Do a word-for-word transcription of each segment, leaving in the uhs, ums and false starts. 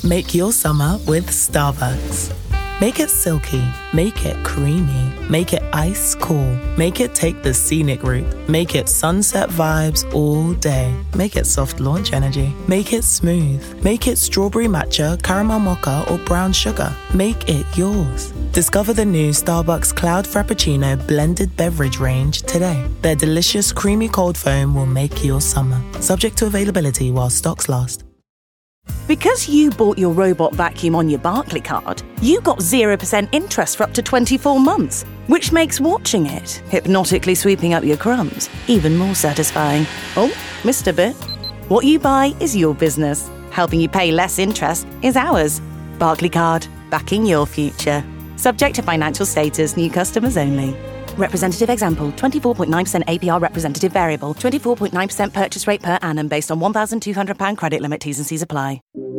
Make your summer with Starbucks. Make it silky, make it creamy, make it ice cool, make it take the scenic route, make it sunset vibes all day, make it soft launch energy, make it smooth, make it strawberry matcha, caramel mocha, or brown sugar. Make it yours. Discover the new Starbucks Cloud Frappuccino blended beverage range today. Their delicious creamy cold foam will make your summer. Subject to availability while stocks last. Because you bought your robot vacuum on your Barclaycard, you got zero percent interest for up to twenty-four months, which makes watching it, hypnotically sweeping up your crumbs, even more satisfying. Oh, missed a bit. What you buy is your business. Helping you pay less interest is ours. Barclaycard, backing your future. Subject to financial status, new customers only. Representative example, twenty-four point nine percent A P R representative variable, twenty-four point nine percent purchase rate per annum based on one thousand two hundred pounds credit limit. T's and C's apply.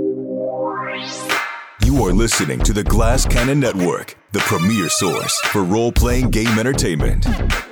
You are listening to the Glass Cannon Network, the premier source for role-playing game entertainment.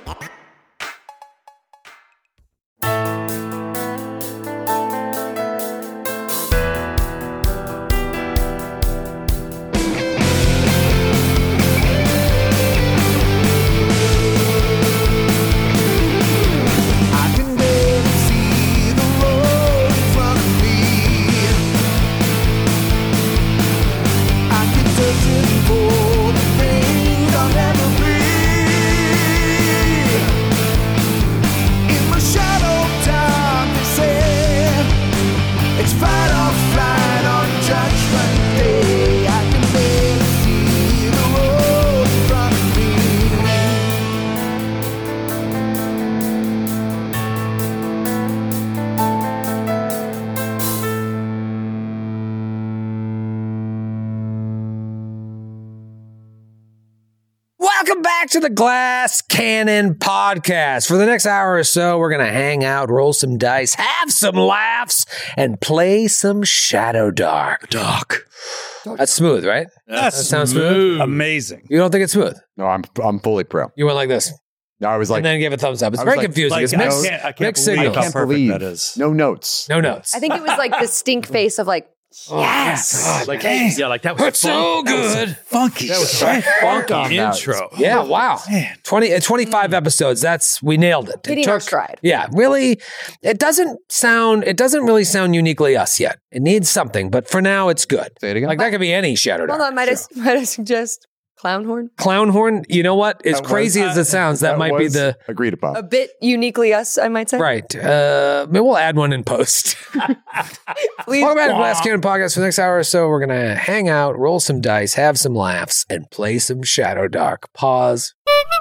To the Glass Cannon podcast. For the next hour or so, we're going to hang out, roll some dice, have some laughs, and play some Shadow Dark. Dark. That's smooth, right? That's that sounds smooth. smooth. Amazing. You don't think it's smooth? No, I'm I'm fully pro. You went like this. No, I was like, and then gave a thumbs up. It's I very was like- confusing. like, it's I mixed, can't- I can't mixed believe signals. how I can't perfect believe that is. No notes. No notes. I think it was like the stink face of like, yes. God, like, yeah, like that was That's so good. funky. That was so funky funky on that. intro. Yeah, wow. Man. twenty, uh, twenty-five episodes. That's, we nailed it. It Hitting our stride. Yeah, really, it doesn't sound, it doesn't really sound uniquely us yet. It needs something, but for now, it's good. Say it again. Like that could be any Shadow Dark. Hold on, might, I, might I suggest clown horn? Clown horn, you know what? As That was- crazy as it sounds, that, might be was the, agreed upon. A bit uniquely us, I might say. right. Uh, maybe we'll add one in post. Please. Welcome back to the Glass Cannon podcast. For the next hour or so, we're going to hang out, roll some dice, have some laughs, and play some Shadow Dark. Pause.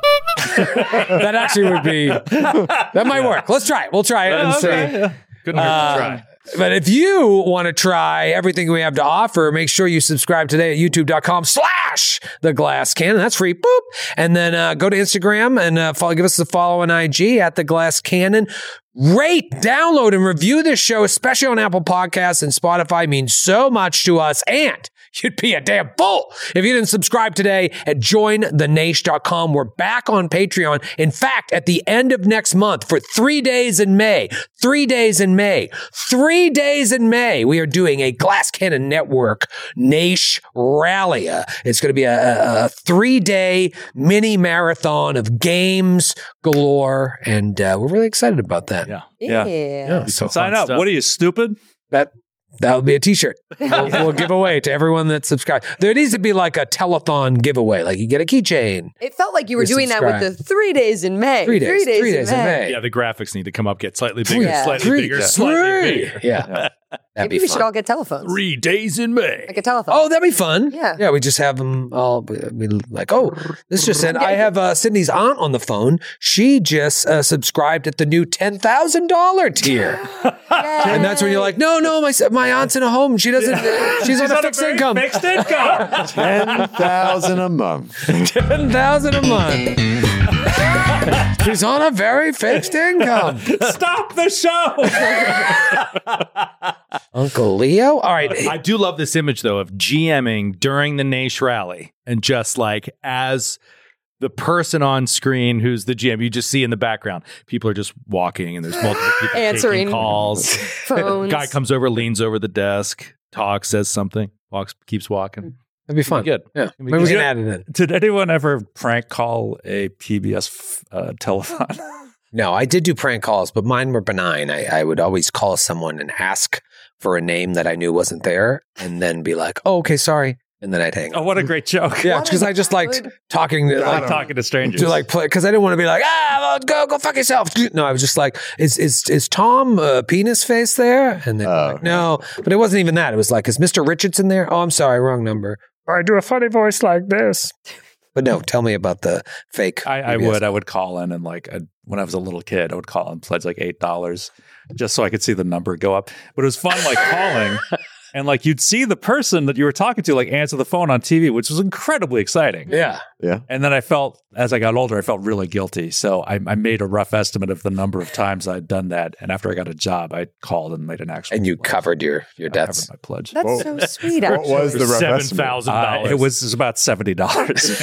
That actually would be, that might work. Let's try it. We'll try it and see. Okay. Good Uh, try. But if you want to try everything we have to offer, make sure you subscribe today at youtube.com slash the Glass Cannon. That's free. Boop. And then uh, go to Instagram and uh, follow, give us a follow on I G at the Glass Cannon. Rate, download, and review this show, especially on Apple Podcasts and Spotify. It means so much to us. And you'd be a damn fool if you didn't subscribe today at join the naish dot com. We're back on Patreon. In fact, at the end of next month, for three days in May, three days in May, three days in May, we are doing a Glass Cannon Network Naish Rally. It's going to be a, a, a three-day mini marathon of games galore, and uh, we're really excited about that. Yeah. Yeah. Yeah, so Sign fun up. stuff. What are you, stupid? That that'll be a T-shirt. We'll, we'll give away to everyone that subscribes. There needs to be like a telethon giveaway, like you get a keychain. It felt like you were You doing that with subscribe. the three days in May. Three days, three days in in May. Yeah, the graphics need to come up, get slightly bigger, Yeah. slightly Three, bigger, yeah. slightly Three. bigger. Yeah, that'd Maybe be we fun. should all get telephones. Three days in May. Like a telephone. Oh, that'd be fun. Yeah. Yeah, we just have them all be like, oh, this just in. I have uh, Sydney's aunt on the phone. She just uh, subscribed at the new ten thousand dollars tier. And that's when you're like, no, no, my my aunt's in a home. She doesn't, she's, on a fixed very income. Fixed income. Ten thousand a month. ten thousand a month. She's on a very fixed income. Stop the show. Uncle Leo? All right. I do love this image, though, of GMing during the Naish rally. And just like as the person on screen who's the G M, you just see in the background, people are just walking and there's multiple people Answering taking calls. phones. Guy comes over, leans over the desk, talks, says something. walks, keeps walking. That'd be fun. Good. Yeah. It'd be Maybe we good. can add it in. Did anyone ever prank call a P B S uh, telethon? No, I did do prank calls, but mine were benign. I, I would always call someone and ask for a name that I knew wasn't there and then be like, oh, okay, sorry. And then I'd hang Oh, up. what a great joke. Yeah, because I just liked talking to, Like like, talking to strangers. to like play because I didn't want to be like, ah, well, go go fuck yourself. No, I was just like, is is is Tom uh, penis face there? And then Oh. like, no, but it wasn't even that. It was like, is Mister Richardson there? Oh, I'm sorry, wrong number. Or I do a funny voice like this. But no, tell me about the fake. I, I P B S. would. I would call in and like I'd, when I was a little kid, I would call and pledge like eight dollars just so I could see the number go up. But it was fun, like calling, and like you'd see the person that you were talking to like answer the phone on T V, which was incredibly exciting. Yeah. Yeah. And then I felt, as I got older, I felt really guilty. So I, I made a rough estimate of the number of times I'd done that. And after I got a job, I called and made an actual. And you pledge. covered your your I debts. covered my pledge. That's Whoa. so sweet. What Actually. was the rough Seven estimate? thousand Uh, dollars. it was, it was about seventy dollars.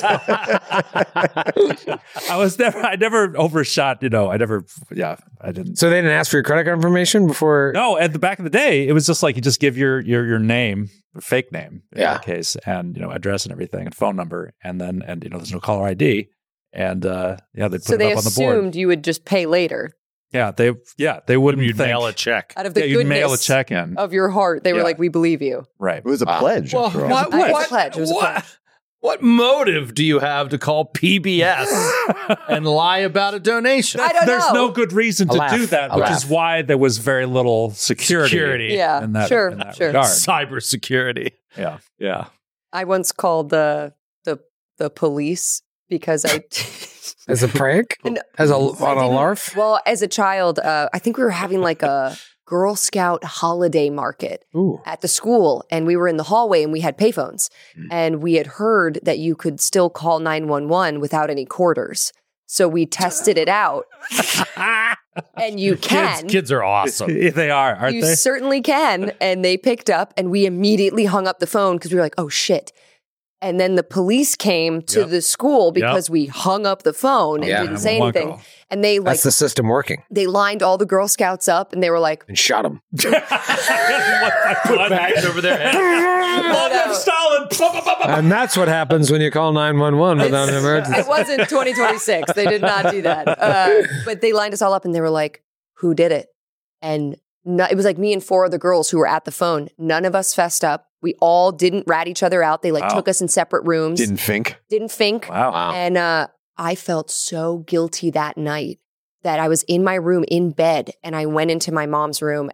I was never, I never overshot, you know, I never, yeah, I didn't. So they didn't ask for your credit card information before? No, at the back of the day, it was just like you just give your your your name, fake name in Yeah. that case, and you know, address and everything and phone number, and then and you know, there's no caller I D. And uh yeah, they put So it they up on the board. assumed you would just pay later. Yeah, they yeah, they wouldn't You'd think, mail a check. Out of the yeah, you'd goodness mail a check in. of your heart, they were Yeah. like, "We believe you." Right. It was a Wow. pledge. Well, after all. what, It was a what, pledge. It was a what, pledge. what motive do you have to call P B S and lie about a donation? I don't There's know. no good reason to A laugh. do that, A which laugh. is why there was very little security. Security. Yeah, in that, sure, in that sure. regard. Cybersecurity. Yeah. Yeah. I once called the the the police because I. As a prank? And- As a I on a didn't- larf? Well, as a child, uh, I think we were having like a Girl Scout holiday market Ooh. at the school, and we were in the hallway and we had payphones, and we had heard that you could still call nine one one without any quarters. So we tested it out, and you can. Kids, kids are awesome. Yeah, they are, aren't you they? certainly can. And they picked up, and we immediately hung up the phone because we were like, oh shit. And then the police came to Yep. the school because we hung up the phone and Yeah. didn't say One anything. call. And they like That's the system working. they lined all the Girl Scouts up, and they were like, And shot him. Put bags over their head. no, no. Stalin. And that's what happens when you call nine one one without an emergency. It wasn't twenty twenty-six. They did not do that. Uh, but they lined us all up, and they were like, "Who did it?" And no, it was like me and four other girls who were at the phone. None of us fessed up. We all didn't rat each other out. They like Wow. took us in separate rooms. Didn't think. Didn't think. Wow. Wow. And uh, I felt so guilty that night that I was in my room in bed, and I went into my mom's room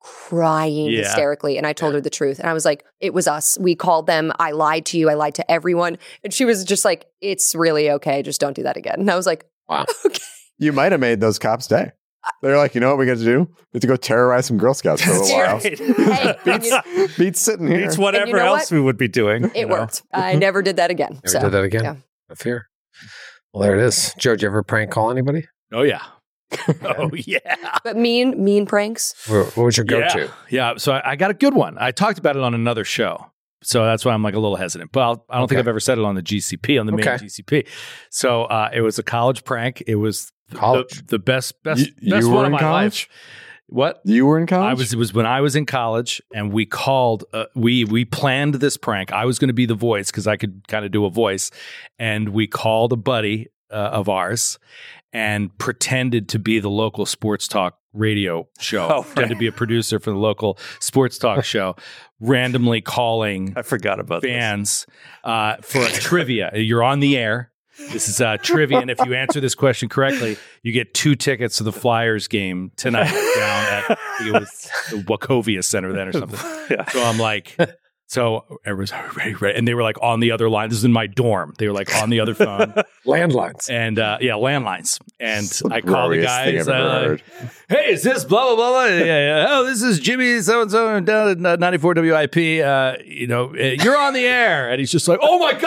crying Yeah. hysterically, and I told her the truth. And I was like, it was us. We called them. I lied to you. I lied to everyone. And she was just like, it's really okay. Just don't do that again. And I was like, Wow. okay. You might have made those cops day. They're like, you know what we got to do? We have to go terrorize some Girl Scouts for a little while. Hey, Beats, you- beats sitting here. It's whatever And you know else what? we would be doing. it you know? worked. I never did that again. Never so, did that again? yeah. I fear. Well, there it is. Joe, did you ever prank call anybody? Oh, yeah. Oh, yeah. But mean, mean pranks. What what was your go-to? Yeah. Yeah. So I, I got a good one. I talked about it on another show. So that's why I'm like a little hesitant. But I'll, I don't think Okay. I've ever said it on the G C P, on the main Okay. G C P. So uh, it was a college prank. It was College? The, the best, best, You- you best were one in of my college? life. What? You were in college? I was. It was when I was in college, and we called. Uh, we we planned this prank. I was going to be the voice because I could kind of do a voice, and we called a buddy uh, of ours and pretended to be the local sports talk radio show. Oh, right. Pretended to be a producer for the local sports talk show, randomly calling I forgot about fans uh, for a trivia. You're on the air. This is uh, trivia, and if you answer this question correctly, you get two tickets to the Flyers game tonight down at I think it was the Wachovia Center then or something. Yeah. So I'm like, so everyone's ready, ready, and they were like on the other line. This is in my dorm. They were like on the other phone, Landlines. and uh, yeah, landlines. And It's the I call the growliest thing guys. I've ever Uh, heard. hey, is this blah blah blah blah? Yeah, yeah. Oh, this is Jimmy so and so down at ninety-four W I P. Uh, you know, uh, you're on the air, and he's just like, oh my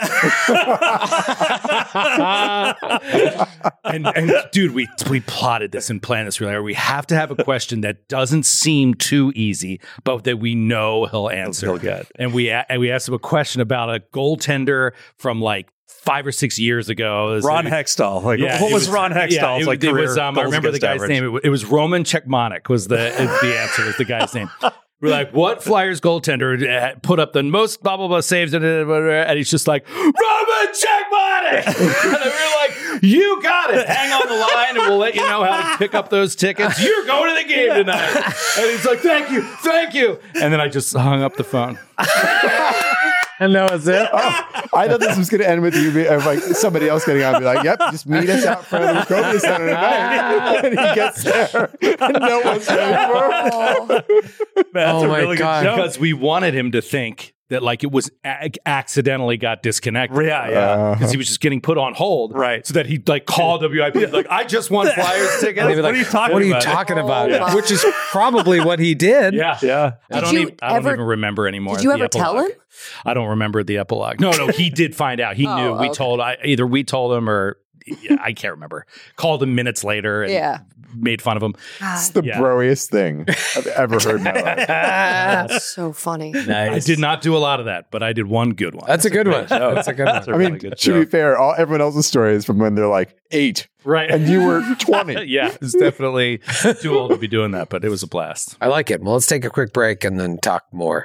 god. and and dude, we we plotted this and planned this really hard. We have to have a question that doesn't seem too easy, but that we know he'll answer. He'll get. And we a- and we asked him a question about a goaltender from like five or six years ago. It was- Ron Hextall. Like, Yeah, what it was, Ron Hextall's yeah, it, like it career was, um, I goals remember the against guy's average? name. It, wa- it was Roman Czechmanic was the is the answer. Was the guy's name. We're like, what Flyers goaltender uh, put up the most blah, blah, blah saves? And, and he's just like, Roman, check money. And we were like, you got it. Hang on the line and we'll let you know how to pick up those tickets. You're going to the game tonight. And he's like, thank you, thank you. And then I just hung up the phone. And that was it. Oh, I thought this was going to end with you, be, uh, like somebody else getting on and be like, "Yep, just meet us out front of the Wachovia Center tonight." And he gets there, and no one's there for him. That's Oh a my really God. good joke. Because we wanted him to think that like it was a- accidentally got disconnected. Yeah, yeah. Because he was just getting put on hold. Right. So that he'd like call W I P. Like, I just won Flyers tickets. And they'd be What like, are you talking What are you about? talking Oh about? my- Which is probably what he did. Yeah. Yeah. I Did don't, you even, I don't ever- even remember anymore. Did you the ever tell epilogue. him? I don't remember the epilogue. No, no, he did find out. He Oh, knew. We okay. told, I, either we told him or yeah, I can't remember. Called him minutes later and Yeah. made fun of him. It's the Yeah. broiest thing I've ever heard in my life. That's so funny. I did not do a lot of that, but I did one good one. That's a good one. That's a good one. That's a I really mean, good to be joke. fair, all everyone else's story is from when they're like eight, right. and you were twenty. Yeah, it's definitely too old to be doing that, but it was a blast. I like it. Well, let's take a quick break and then talk more.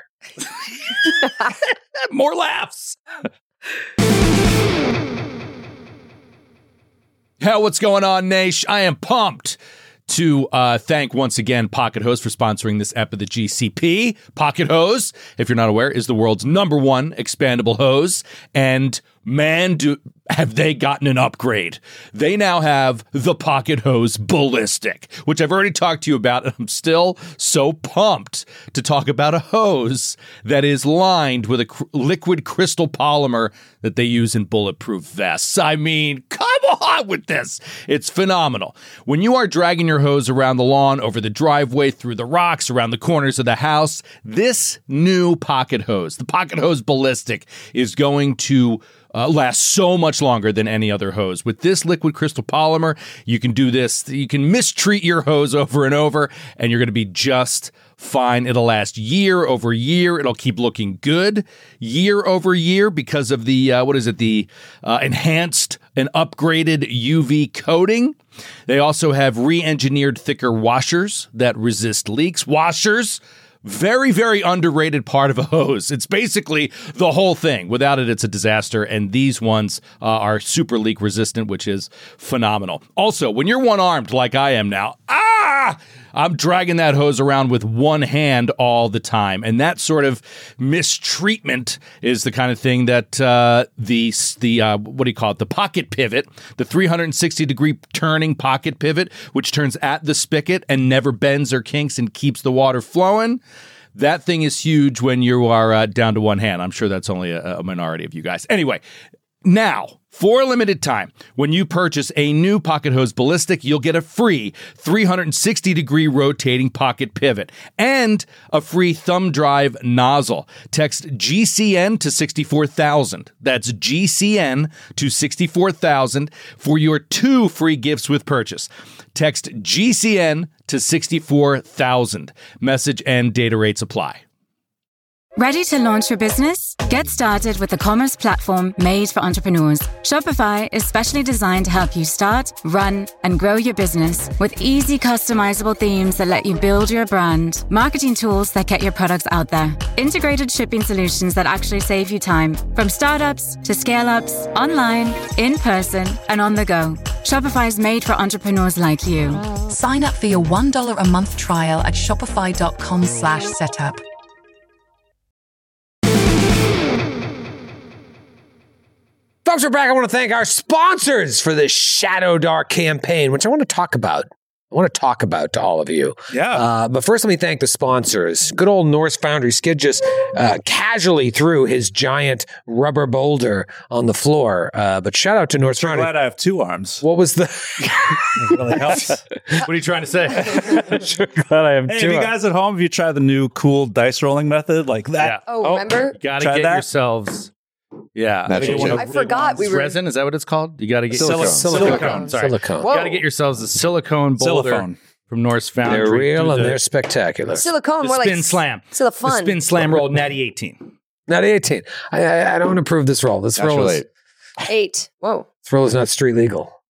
More laughs. Hey, what's going on, Nash? I am pumped to uh, thank once again Pocket Hose for sponsoring this ep of the G C P. Pocket Hose, if you're not aware, is the world's number one expandable hose. And man, do have they gotten an upgrade. They now have the Pocket Hose Ballistic, which I've already talked to you about, and I'm still so pumped to talk about a hose that is lined with a cr- liquid crystal polymer that they use in bulletproof vests. I mean, come on with this. It's phenomenal. When you are dragging your hose around the lawn, over the driveway, through the rocks, around the corners of the house, this new Pocket Hose, the Pocket Hose Ballistic, is going to Uh, lasts so much longer than any other hose. With this liquid crystal polymer, you can do this. You can mistreat your hose over and over, and you're going to be just fine. It'll last year over year. It'll keep looking good year over year because of the, uh, what is it, the uh, enhanced and upgraded U V coating. They also have re-engineered thicker washers that resist leaks. Washers, very, very underrated part of a hose. It's basically the whole thing. Without it, it's a disaster. And these ones uh, are super leak resistant, which is phenomenal. Also, when you're one-armed like I am now, ah, I'm dragging that hose around with one hand all the time. And that sort of mistreatment is the kind of thing that uh, the, the uh, what do you call it, the pocket pivot, the three hundred sixty degree turning pocket pivot, which turns at the spigot and never bends or kinks and keeps the water flowing. That thing is huge when you are uh, down to one hand. I'm sure that's only a, a minority of you guys. Anyway, now, for a limited time, when you purchase a new Pocket Hose Ballistic, you'll get a free three hundred sixty degree rotating pocket pivot and a free thumb drive nozzle. Text G C N to sixty-four thousand. That's G C N to sixty-four thousand for your two free gifts with purchase. Text G C N to sixty-four thousand. Message and data rates apply. Ready to launch your business? Get started with the commerce platform made for entrepreneurs. Shopify is specially designed to help you start, run, and grow your business with easy customizable themes that let you build your brand, marketing tools that get your products out there, integrated shipping solutions that actually save you time, from startups to scale-ups, online, in person, and on the go. Shopify is made for entrepreneurs like you. Sign up for your one dollar a month trial at shopify.com slash setup. Folks, we're back. I want to thank our sponsors for this Shadow Dark campaign, which I want to talk about. I want to talk about to all of you. Yeah. Uh, but first, let me thank the sponsors. Good old Norse Foundry Skid just uh, casually threw his giant rubber boulder on the floor. Uh, but shout out to Norse I'm Foundry. glad I have two arms. What was the... It really helps. What are you trying to say? glad I have Hey, two if you arms. guys at home, have you tried the new cool dice rolling method like that? Oh, remember? You got to Try get that? yourselves. Yeah. Natural You wanna- I forgot we were. resin, is that what it's called? You got to get Silicone. silicone. Silicone. Sorry. Silicone. Whoa. Got to get yourselves a silicone boulder Silicone. from Norse Foundry. They're real Do and the- they're spectacular. Silicone, the more spin like slam. Still The fun. spin slam roll natty eighteen. Not eighteen. I, I, I don't want to prove this roll. This roll Natural is, eight. Eight. Whoa. this roll is not street legal.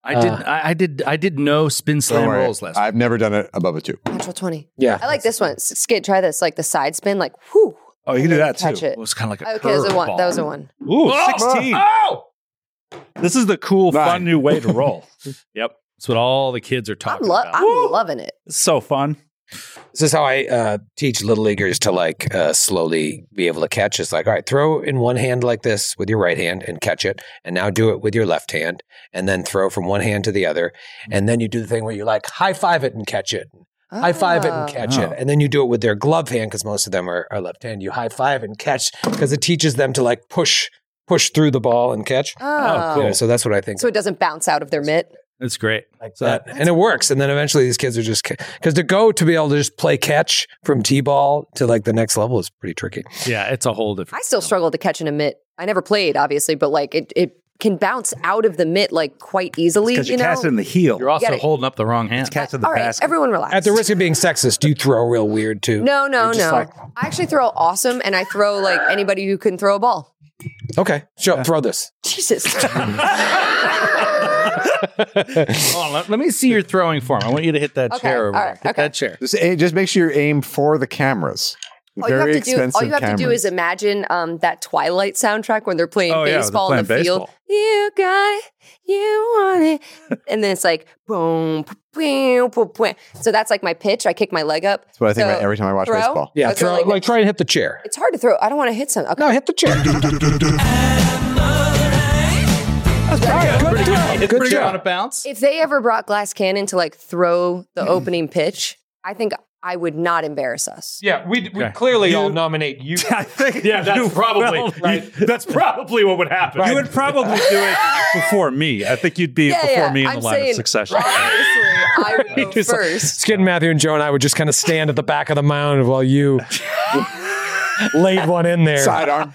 I did. I, I did. I did no spin Don't slam worry. rolls last. I've never done it above a two. Natural twenty. Yeah. I like this one. S- Skid, try this. Like the side spin, like, whew. Oh, you can do that Catch too. it. It was kind of like a Okay, that was a one. curveball. That was a one. Ooh, sixteen. Oh! This is the cool, Nine. fun new way to roll. Yep. That's what all the kids are I'm, talking lo- about. I'm loving it. It's so fun. This is how I uh, teach little leaguers to like uh, slowly be able to catch. It's like, all right, throw in one hand like this with your right hand and catch it. And now do it with your left hand and then throw from one hand to the other. And then you do the thing where you like high five it and catch it. High five it and catch Oh. it. And then you do it with their glove hand because most of them are, are left hand. You high five and catch because it teaches them to like push push through the ball and catch. Oh. Yeah, so that's what I think. So it doesn't bounce out of their mitt. It's great. Like that. And it works. And then eventually these kids are just, because to go to be able to just play catch from T-ball to like the next level is pretty tricky. Yeah, it's a whole different. I still struggle to catch in a mitt. I never played, obviously, but like it, it can bounce out of the mitt like quite easily. Because you, you know? cast it in the heel. You're also Get it. holding up the wrong hand. It's catching the All right, basket. everyone relax. At the risk of being sexist, do you throw real weird too? no, no, Or just no. like- I actually throw awesome, and I throw like anybody who can throw a ball. Okay, sure, throw this. Jesus. Hold on, let, let me see your throwing form. I want you to hit that Okay, chair over all there. right, Hit okay. that chair. Just, aim, just make sure you aim for the cameras. All you have Very to do, expensive all you have to do cameras. is imagine um, that Twilight soundtrack when they're playing Oh, yeah, they're baseball in the playing field. baseball. You got it, you want it, and then it's like boom, boom, boom, boom. So that's like my pitch. I kick my leg up. That's what I think So about every time I watch throw? baseball. Yeah, Okay, throw like like, this. try and hit the chair. It's hard to throw. I don't want to hit something. Okay. No, hit the chair. That's right. Good job. It's Good pretty good on a job. bounce. If they ever brought Glass Cannon to like throw the opening pitch, I think I would not embarrass us. Yeah, we we Okay. clearly all nominate you. I think Yeah, that's you probably will, right. That's probably what would happen. You would probably do it before me. I think you'd be Yeah, before yeah. me in I'm the line saying, of succession. Obviously, I would go Just like- first. Skid, Matthew, and Joe and I would just kind of stand at the back of the mound while you laid one in there. Sidearm.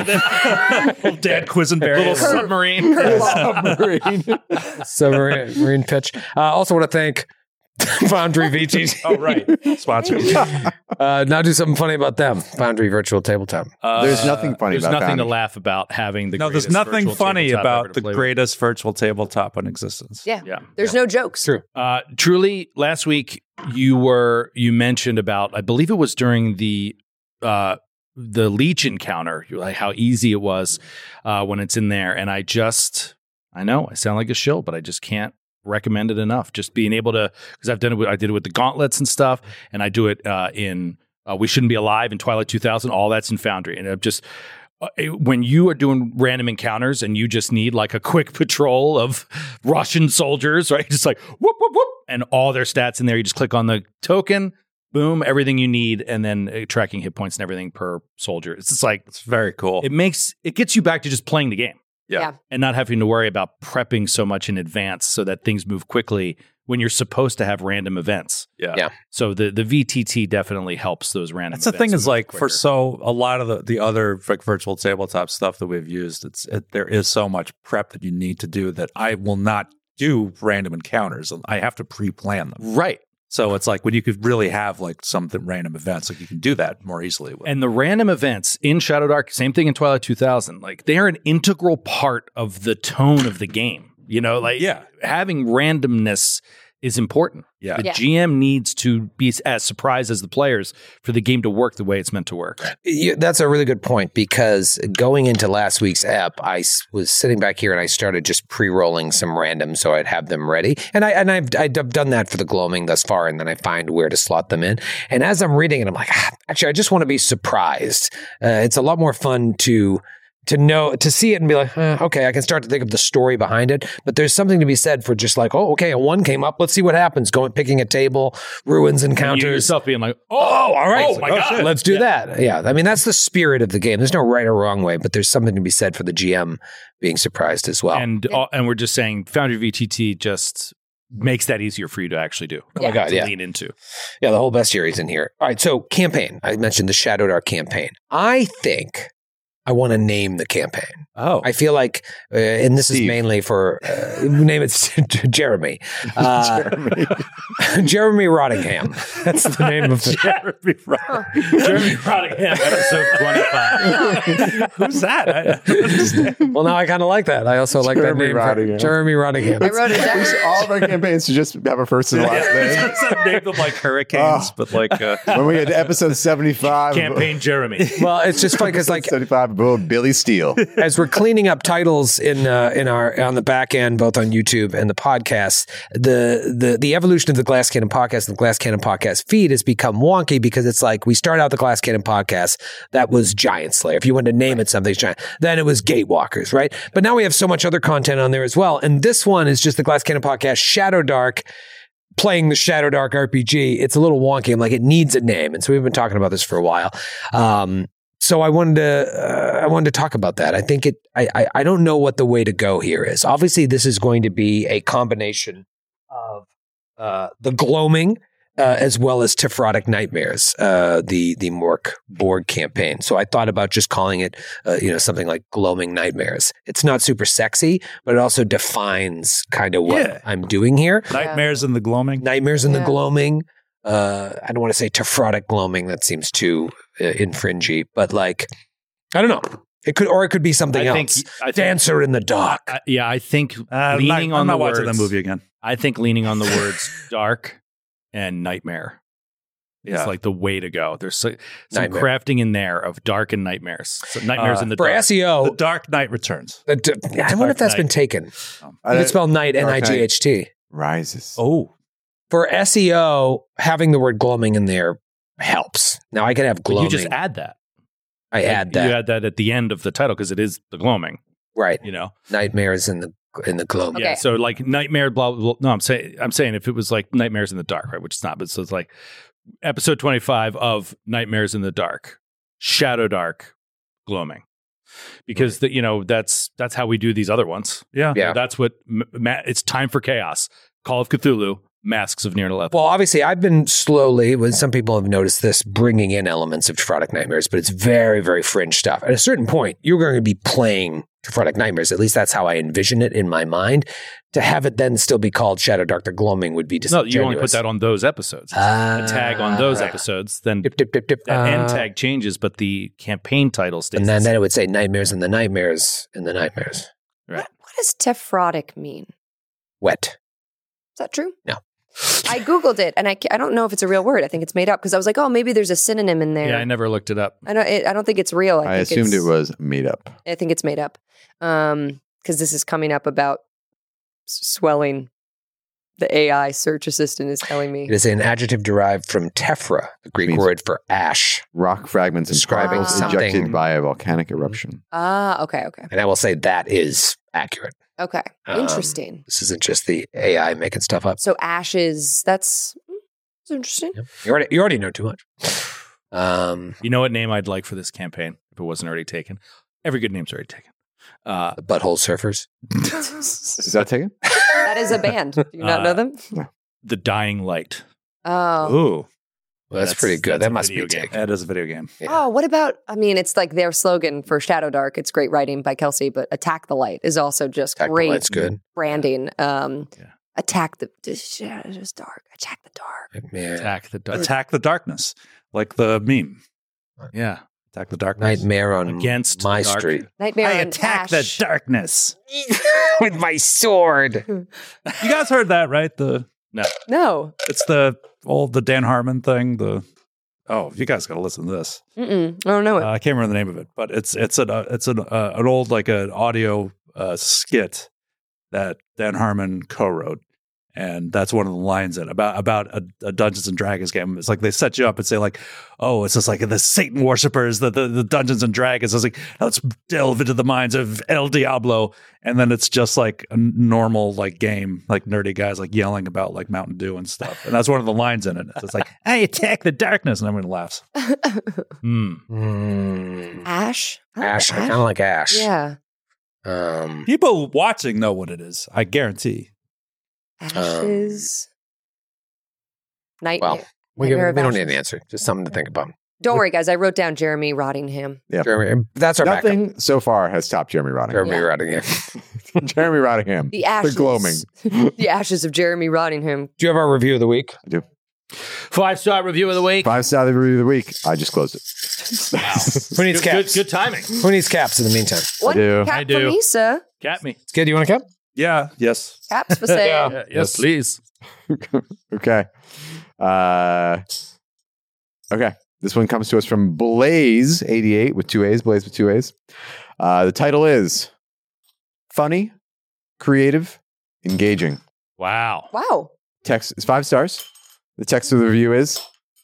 Little Dan Quisenberry, little submarine. Submarine. Submarine marine pitch. Uh, also want to thank Foundry V T T. Oh, right. Sponsor. Uh, now do something funny about them. Foundry Virtual Tabletop. There's nothing funny There's about nothing to Foundry. laugh about having the No, there's greatest nothing virtual funny tabletop ever about to the play with. greatest virtual tabletop in existence. Yeah. Yeah. There's no jokes. True. Uh, truly, last week you were you mentioned about I believe it was during the uh, the Leech encounter, you like how easy it was uh, when it's in there, and I just I know I sound like a shill, but I just can't recommend it enough. Just being able to because I've done it. With, I did it with the gauntlets and stuff, and I do it uh, in uh, We Shouldn't Be Alive in Twilight two thousand. All that's in Foundry, and I'm just. Uh, it- when you are doing random encounters and you just need like a quick patrol of Russian soldiers, right? Just like whoop, whoop, whoop, and all their stats in there. You just click on the token, boom, everything you need, and then uh, tracking hit points and everything per soldier. It's just like, It's very cool. it makes, it gets you back to just playing the game Yeah. Yeah. and not having to worry about prepping so much in advance so that things move quickly when you're supposed to have random events. yeah. Yeah. So the, the V T T definitely helps those random That's the events thing is move like for quicker. so a lot of the, the other like virtual tabletop stuff that we've used, it's it, there is so much prep that you need to do that I will not do random encounters. I have to pre-plan them. Right. So it's like when you could really have like something random events, like you can do that more easily. With. And the random events in Shadow Dark, same thing in Twilight two thousand, like they are an integral part of the tone of the game. You know, like Yeah. having randomness is important. Yeah. The Yeah. G M needs to be as surprised as the players for the game to work the way it's meant to work. You, that's a really good point because going into last week's ep, I s- was sitting back here and I started just pre-rolling some random so I'd have them ready. And I and I've, I've done that for the gloaming thus far, and then I find where to slot them in. And as I'm reading it, I'm like, ah, actually, I just want to be surprised. Uh, it's a lot more fun to. To know, to see it and be like, eh, okay, I can start to think of the story behind it. But there's something to be said for just like, oh, okay, a one came up. Let's see what happens. Going, picking a table, ruins And you encounters. yourself being like, oh, Oh, all right. oh my Oh, God. shit. Let's do that. Yeah. I mean, that's the spirit of the game. There's no right or wrong way, but there's something to be said for the G M being surprised as well. And uh, and we're just saying Foundry V T T just makes that easier for you to actually do. Oh my God, to yeah. lean into. Yeah, the whole bestiary is in here. All right. So campaign. I mentioned the Shadow Dark campaign. I think I want to name the campaign. Oh, I feel like, uh, and this Steve. is mainly for, uh, name it Jeremy. Uh, Jeremy. Jeremy Rottingham. That's the name of it. Jeremy Rottingham. Jeremy Rottingham, episode twenty-five. Who's that? I don't understand. Well, now I kind of like that. I also like that Jeremy name. Rottingham. Jeremy Rottingham. I wrote it down. We should- all of our campaigns should just have a first and last name. Instead name them like hurricanes, Oh. but like uh, When we get to episode seventy-five, Campaign Jeremy. Well, it's just funny because like seventy-five, boom, Billy Steele. as we're cleaning up titles in uh, in our on the back end, both on YouTube and the podcast, the the the evolution of the Glass Cannon podcast and the Glass Cannon podcast feed has become wonky because it's like we start out the Glass Cannon podcast, that was Giant Slayer. If you wanted to name it something, it's giant. Then it was Gatewalkers, right? But now we have so much other content on there as well, and this one is just the Glass Cannon podcast Shadow Dark. Playing the Shadow Dark R P G, it's a little wonky. I'm like, it needs a name, and so we've been talking about this for a while. Um, So I wanted to uh, I wanted to talk about that. I think it. I, I I don't know what the way to go here is. Obviously, this is going to be a combination of uh, the Gloaming uh, as well as Tefrotic Nightmares, uh, the the Mork Borg campaign. So I thought about just calling it, uh, you know, something like Gloaming Nightmares. It's not super sexy, but it also defines kind of what Yeah. I'm doing here. Nightmares in the Gloaming. Nightmares in Yeah. the Gloaming. Uh, I don't want to say Tefrotic Gloaming. That seems too uh, infringy, but like, I don't know. It could, or it could be something I else. think- I think- Dancer in the Dark. I, yeah, I think Uh, I'm leaning not, I'm on not the watching words, that movie again. I think leaning on the words dark and nightmare is Yeah. like the way to go. There's so, some Nightmare. crafting in there of dark and nightmares. So nightmares Uh, in the For dark. S E O, The Dark Knight Returns. the d- I wonder if that's Dark been Knight. taken. Uh, You could spell night, N I G H T. Rises. Oh, For S E O, having the word gloaming in there helps. Now I could have But gloaming. you just add that. I Like, add that. You add that at the end of the title because it is the gloaming. Right. You know. Nightmares in the in the gloaming. Yeah. Okay. So like nightmare. Blah, blah, blah. No, I'm saying I'm saying if it was like nightmares in the dark, right? Which it's not. But so it's like episode twenty-five of Nightmares in the Dark, Shadow Dark, Gloaming. Because the, you know that's that's how we do these other ones. yeah. Yeah. That's what ma- ma- it's time for chaos. Call of Cthulhu, Masks of Near Nelev. Well, obviously, I've been slowly, when some people have noticed this, bringing in elements of Tefrotic Nightmares, but it's very, very fringe stuff. At a certain point, you're going to be playing Tefrotic Nightmares. At least that's how I envision it in my mind. To have it then still be called Shadow Dark the Gloaming would be no, disingenuous. you only put that on those episodes. Ah, a tag on those right. episodes. Then Dip, dip, dip, dip. that end Uh, tag changes, but the campaign title stays. And the then, same. then it would say Nightmares and the Nightmares and the Nightmares. Right. What, what does Tefrotic mean? Wet. Is that true? No. I Googled it, and I, ca- I don't know if it's a real word. I think it's made up because I was like, oh, maybe there's a synonym in there. Yeah, I never looked it up. I don't. It, I don't think it's real. I, I think assumed it's, it was made up. I think it's made up. Um, because this is coming up about s- swelling. The A I search assistant is telling me. It is an adjective derived from tephra, the Greek Means- word for ash. Rock fragments and Describing particles something. ejected by a volcanic eruption. Ah, okay, okay, And I will say that is accurate. okay. Um, Interesting. This isn't just the A I making stuff up. So ashes. That's, that's interesting. Yep. You already, you already know too much. Um, You know what name I'd like for this campaign if it wasn't already taken? Every good name's already taken. Uh, the Butthole Surfers. Is that taken? That is a band. Do you not know Uh, them? the Dying Light. Oh. Ooh, Well, that's, That's- pretty good. that's That a must be video game. taken. that is a video game. Yeah. Oh, what about? I mean, it's like their slogan for Shadow Dark. It's great writing by Kelsey, but Attack the Light is also just Attack the great Light's good. branding. Um, Yeah. Attack the, the shadows dark. Attack the dark. Yeah. Attack the Dark. Attack the Darkness, like the meme. Yeah. Attack the Darkness. Nightmare on Against my the dark. street. Nightmare I on attack Ash. the darkness. With my sword. You guys heard that, right? The No. it's the old the Dan Harmon thing. The oh, you guys got to listen to this. Mm-mm. I don't know it. Uh, I can't remember the name of it, but it's it's an uh, it's an uh, an old like an audio uh, skit that Dan Harmon co-wrote, and that's one of the lines in about about a, a Dungeons and Dragons game. It's like they set you up and say like, oh, it's just like the Satan worshippers, the the, the Dungeons and Dragons. It's like let's delve into the minds of El Diablo, and then it's just like a normal like game, like nerdy guys like yelling about like Mountain Dew and stuff, and that's one of the lines in it. It's like I attack the darkness, and everyone laughs. Hmm. Mm. Ash. I like Ash. I kind of like Ash. Yeah. Um, People watching know what it is. I guarantee. Ashes. Nightmare. well, we, Nightmare we of don't Ashes. need an answer. Just something to think about. Don't worry, guys. I wrote down Jeremy Rottingham. Yeah. Jeremy, that's our Nothing backup. so far has topped Jeremy Rottingham. Jeremy Rottingham. Jeremy Rottingham. The ashes. The gloaming. The ashes of Jeremy Rottingham. Do you have our review of the week? I do. Five star review of the week. Five star review of the week. I just closed it. Who needs Good, caps? good, good timing. Who needs caps in the meantime? One do. cap I for do. me, sir. Cat me. It's good. You want a cap? Yeah. Yes. Caps for sale. Uh, yes, please. Okay. Uh, okay. This one comes to us from Blaze eighty-eight with two A's. Blaze with two A's. Uh, the title is Funny, Creative, Engaging. Wow. Wow. Text is five stars. The text of the review is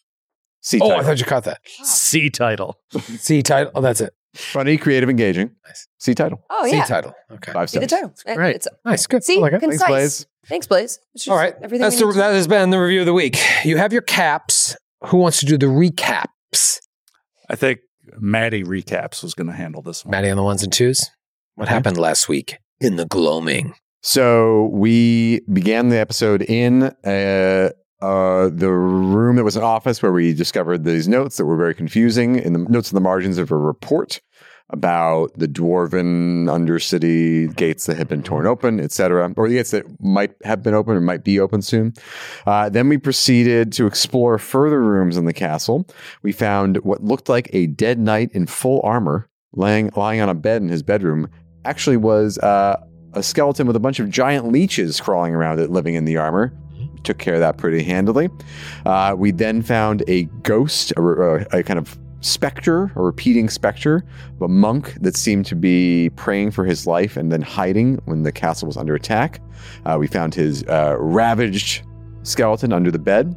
C Oh, title. I thought you caught that. C title. C title. Oh, that's it. Funny, creative, engaging. Nice. C title. Oh, C yeah. title. Okay. Five See the stars. title. Great. It's, Nice. Good. see, I like it. concise. Thanks, Blaze. Thanks, Blaze. It's just All right. Everything That's we the, need to- that has been the review of the week. You have your caps. Who wants to do the recaps? I think Maddie Recaps was going to handle this one. Maddie on the ones and twos. What Okay. happened last week in the gloaming? So we began the episode in uh, uh, the room that was an office where we discovered these notes that were very confusing in the notes in the margins of a report about the dwarven undercity gates that had been torn open, et cetera, or the gates that might have been open or might be open soon. Uh, then we proceeded to explore further rooms in the castle. We found what looked like a dead knight in full armor lying, lying on a bed in his bedroom. Actually was uh, a skeleton with a bunch of giant leeches crawling around it, living in the armor. We took care of that pretty handily. Uh, we then found a ghost, a, a, a kind of specter, a repeating specter of a monk that seemed to be praying for his life and then hiding when the castle was under attack. Uh, we found his uh, ravaged skeleton under the bed.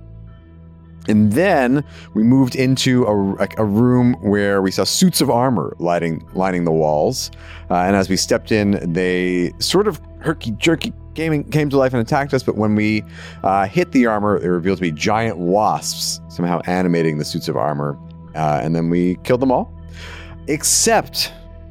And then we moved into a, like a room where we saw suits of armor lining, lining the walls. Uh, and as we stepped in, they sort of herky-jerky came, came to life and attacked us. But when we uh, hit the armor, it revealed to be giant wasps somehow animating the suits of armor. Uh, and then we killed them all, except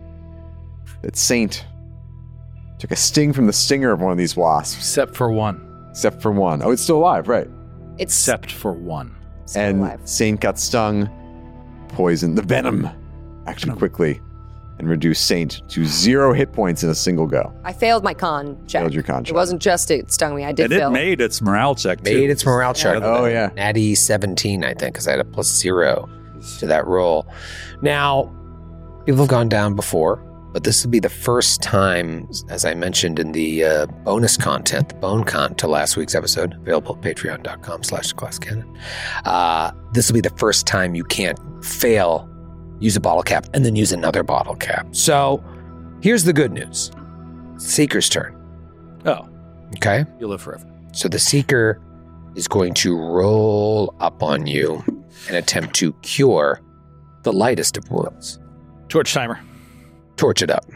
that Saint took a sting from the stinger of one of these wasps, Except for one. except for one. Oh, it's still alive, right? It's Except for one. still and alive. Saint got stung, poisoned. The venom acted quickly and reduced Saint to zero hit points in a single go. I failed my con check. Failed your con It check. wasn't just it stung me. I did And fail. it made its morale check, too. Made its morale check. Oh, yeah. Natty seventeen, I think, because I had a plus zero to that roll. Now, people have gone down before, but this will be the first time, as I mentioned in the uh, bonus content, the bone con to last week's episode, available at patreon.com slash glasscannon. Uh, this will be the first time you can't fail, use a bottle cap, and then use another bottle cap. So here's the good news. Seeker's turn. Oh, Okay? you'll live forever. So the Seeker is going to roll up on you and attempt to cure the lightest of wounds. Torch timer. Torch it up.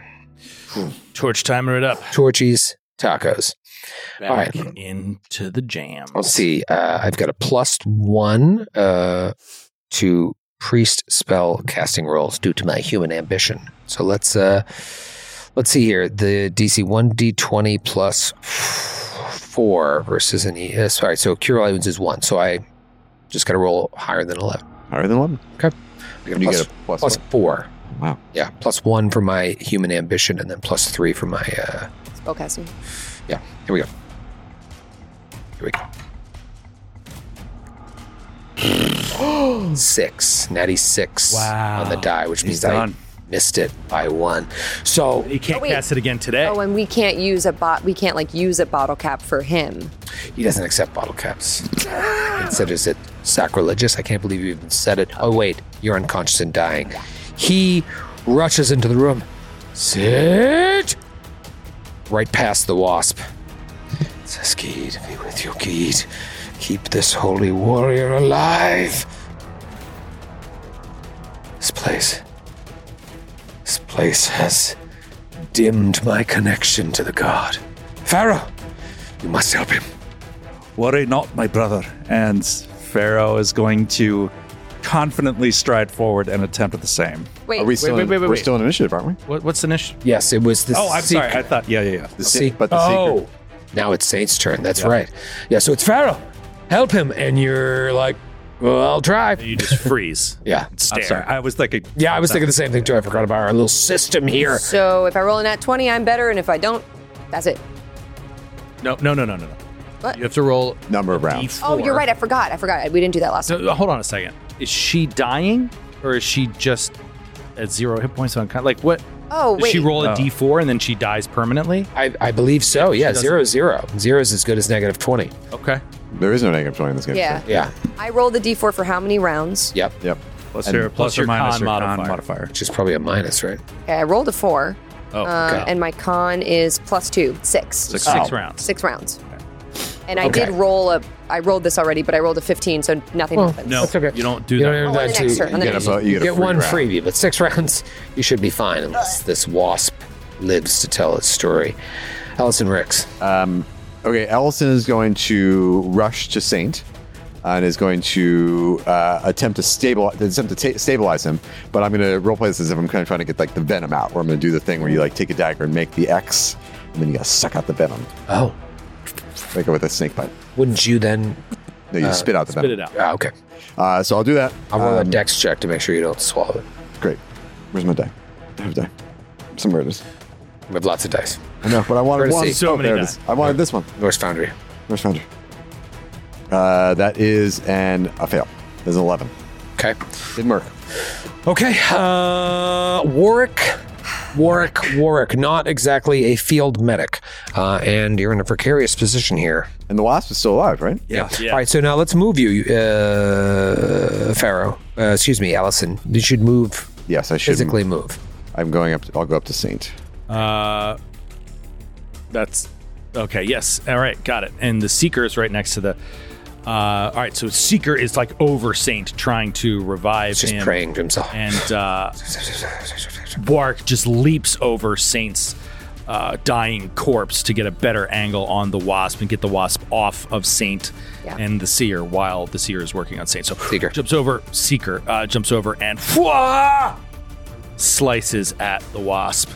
Torch timer it up. Torchies, tacos. Back All right. into the jam. Let's see. Uh, I've got a plus one uh, to priest spell casting rolls due to my human ambition. So let's uh, let's see here. The D C one d twenty plus four versus an E. Uh, sorry, so cure all wounds is one. So I just got to roll higher than eleven. Higher than eleven. Okay. I got a You plus, get a plus plus one. four. Wow. Yeah, plus one for my human ambition, and then plus three for my. Uh, Spellcasting. yeah, here we go. Here we go. Six, natty six Wow. on the die, which means He's done. I missed it by one. So You can't Oh, wait. cast it again today. Oh, and we can't use a bot. We can't like use a bottle cap for him. he doesn't accept bottle caps. Considers it sacrilegious. I can't believe you even said it. Oh wait, you're unconscious and dying. He rushes into the room. Sit. Right past the wasp. Says, Geed, be with you, Geed. Keep this holy warrior alive. This place. This place has dimmed my connection to the god. Pharaoh, you must help him. Worry not, my brother. And Pharaoh is going to confidently stride forward and attempt the same. Wait, Are we still wait, in, wait, wait, we're wait. still in initiative, aren't we? What, what's the niche? Yes, it was the Oh, I'm seeker. sorry. I thought, yeah, yeah, yeah. The Se- se- but the oh, secret. now it's Saint's turn. That's right. Yeah, so it's Pharaoh. Help him. And you're like Well, I'll try. You just freeze. Yeah. Stare. I'm sorry. I was thinking. Yeah, I was thinking the same thing too. I forgot about our little system here. So if I roll a nat twenty, I'm better, and if I don't, that's it. No, no, no, no, no, no. What? You have to roll Number of a rounds. D four. Oh, you're right. I forgot. I forgot. We didn't do that last time. No, hold on a second. Is she dying, or is she just at zero hit points on? Like what? Oh, Does wait. she roll a Oh. D four and then she dies permanently? I, I believe so. Yeah, doesn't- zero zero. Zero is as good as negative twenty. Okay. There is no negative twenty in this game. Yeah. Yeah. I rolled the d four for how many rounds? Yep. Yep. Plus And your, plus plus or your minus con your con modifier. modifier. Which is probably a minus, right? Okay, I rolled a four. Oh, uh, okay. And my con is plus two, six. Six, Six, six rounds. rounds. And I Okay. did roll a, I rolled this already, but I rolled a fifteen, so nothing Well, happens. No, That's okay. you don't do You that. don't Oh, do on that the too. next turn, on the You get next a, turn. bu- you You get a get free one round. freebie, but six rounds, you should be fine unless this wasp lives to tell its story. Allison Ricks. Um, okay, Ellison is going to rush to Saint and is going to uh, attempt to stabilize attempt to ta- stabilize him. But I'm going to roleplay this as if I'm kind of trying to get like the venom out, where I'm going to do the thing where you like take a dagger and make the X, and then you got to suck out the venom, Oh, like with a snake bite. wouldn't you then? No, you spit out the Spit venom. it out. Ah, okay. Uh, so I'll do that. I'll roll Um, a dex check to make sure you don't swallow it. Great. Where's my die? I have a die. Somewhere it is. We have lots of dice. I know, but I wanted Courtesy. one. So oh, many there it die. is. I wanted this one. Norse Foundry. Where's Foundry? Uh, that is an a fail. There's an eleven. Okay. Didn't work. Okay. Uh, Warwick. Warwick. Warwick. Not exactly a field medic. Uh, and you're in a precarious position here. And the wasp is still alive, right? Yeah. Yeah. All right. So now let's move you, uh, Pharaoh. Uh, excuse me, Allison. You should move. Yes, I should. Physically move. I'm going up. To, I'll go up to Saint. Uh, that's okay. Yes. All right. Got it. And the Seeker is right next to the. Uh, all right. So Seeker is like over Saint, trying to revive He's just him. praying to himself. And uh, Bark just leaps over Saint's uh, dying corpse to get a better angle on the wasp and get the wasp off of Saint Yeah. and the Seer while the Seer is working on Saint. So Seeker. jumps over, Seeker uh, jumps over and fwah, slices at the wasp.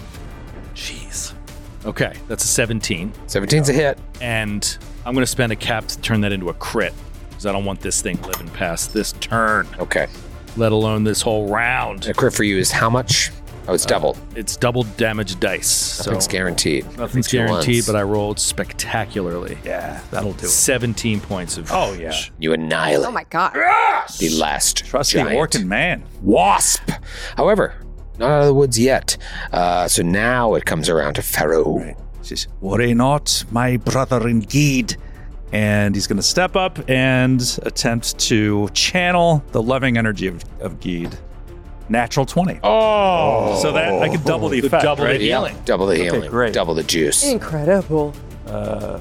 Jeez. Okay, that's a seventeen. seventeen's a hit. And I'm going to spend a cap to turn that into a crit because I don't want this thing living past this turn, Okay. let alone this whole round. A crit for you is how much? Oh, it's doubled. It's double damage dice. Nothing's so guaranteed. Nothing's It's your guaranteed, ones. but I rolled spectacularly. Yeah, that'll do it. seventeen points of Oh, damage. yeah. You annihilate Oh my god. the last Trusty giant Orkin man. wasp. However, not out of the woods yet. Uh, so now it comes around to Pharaoh. Right. Says, worry not, my brother indeed. And he's going to step up and attempt to channel the loving energy of, of Geed. Natural twenty. Oh, So that I could double the effect, double the right? healing. double the healing, great. double the juice. Incredible. Uh,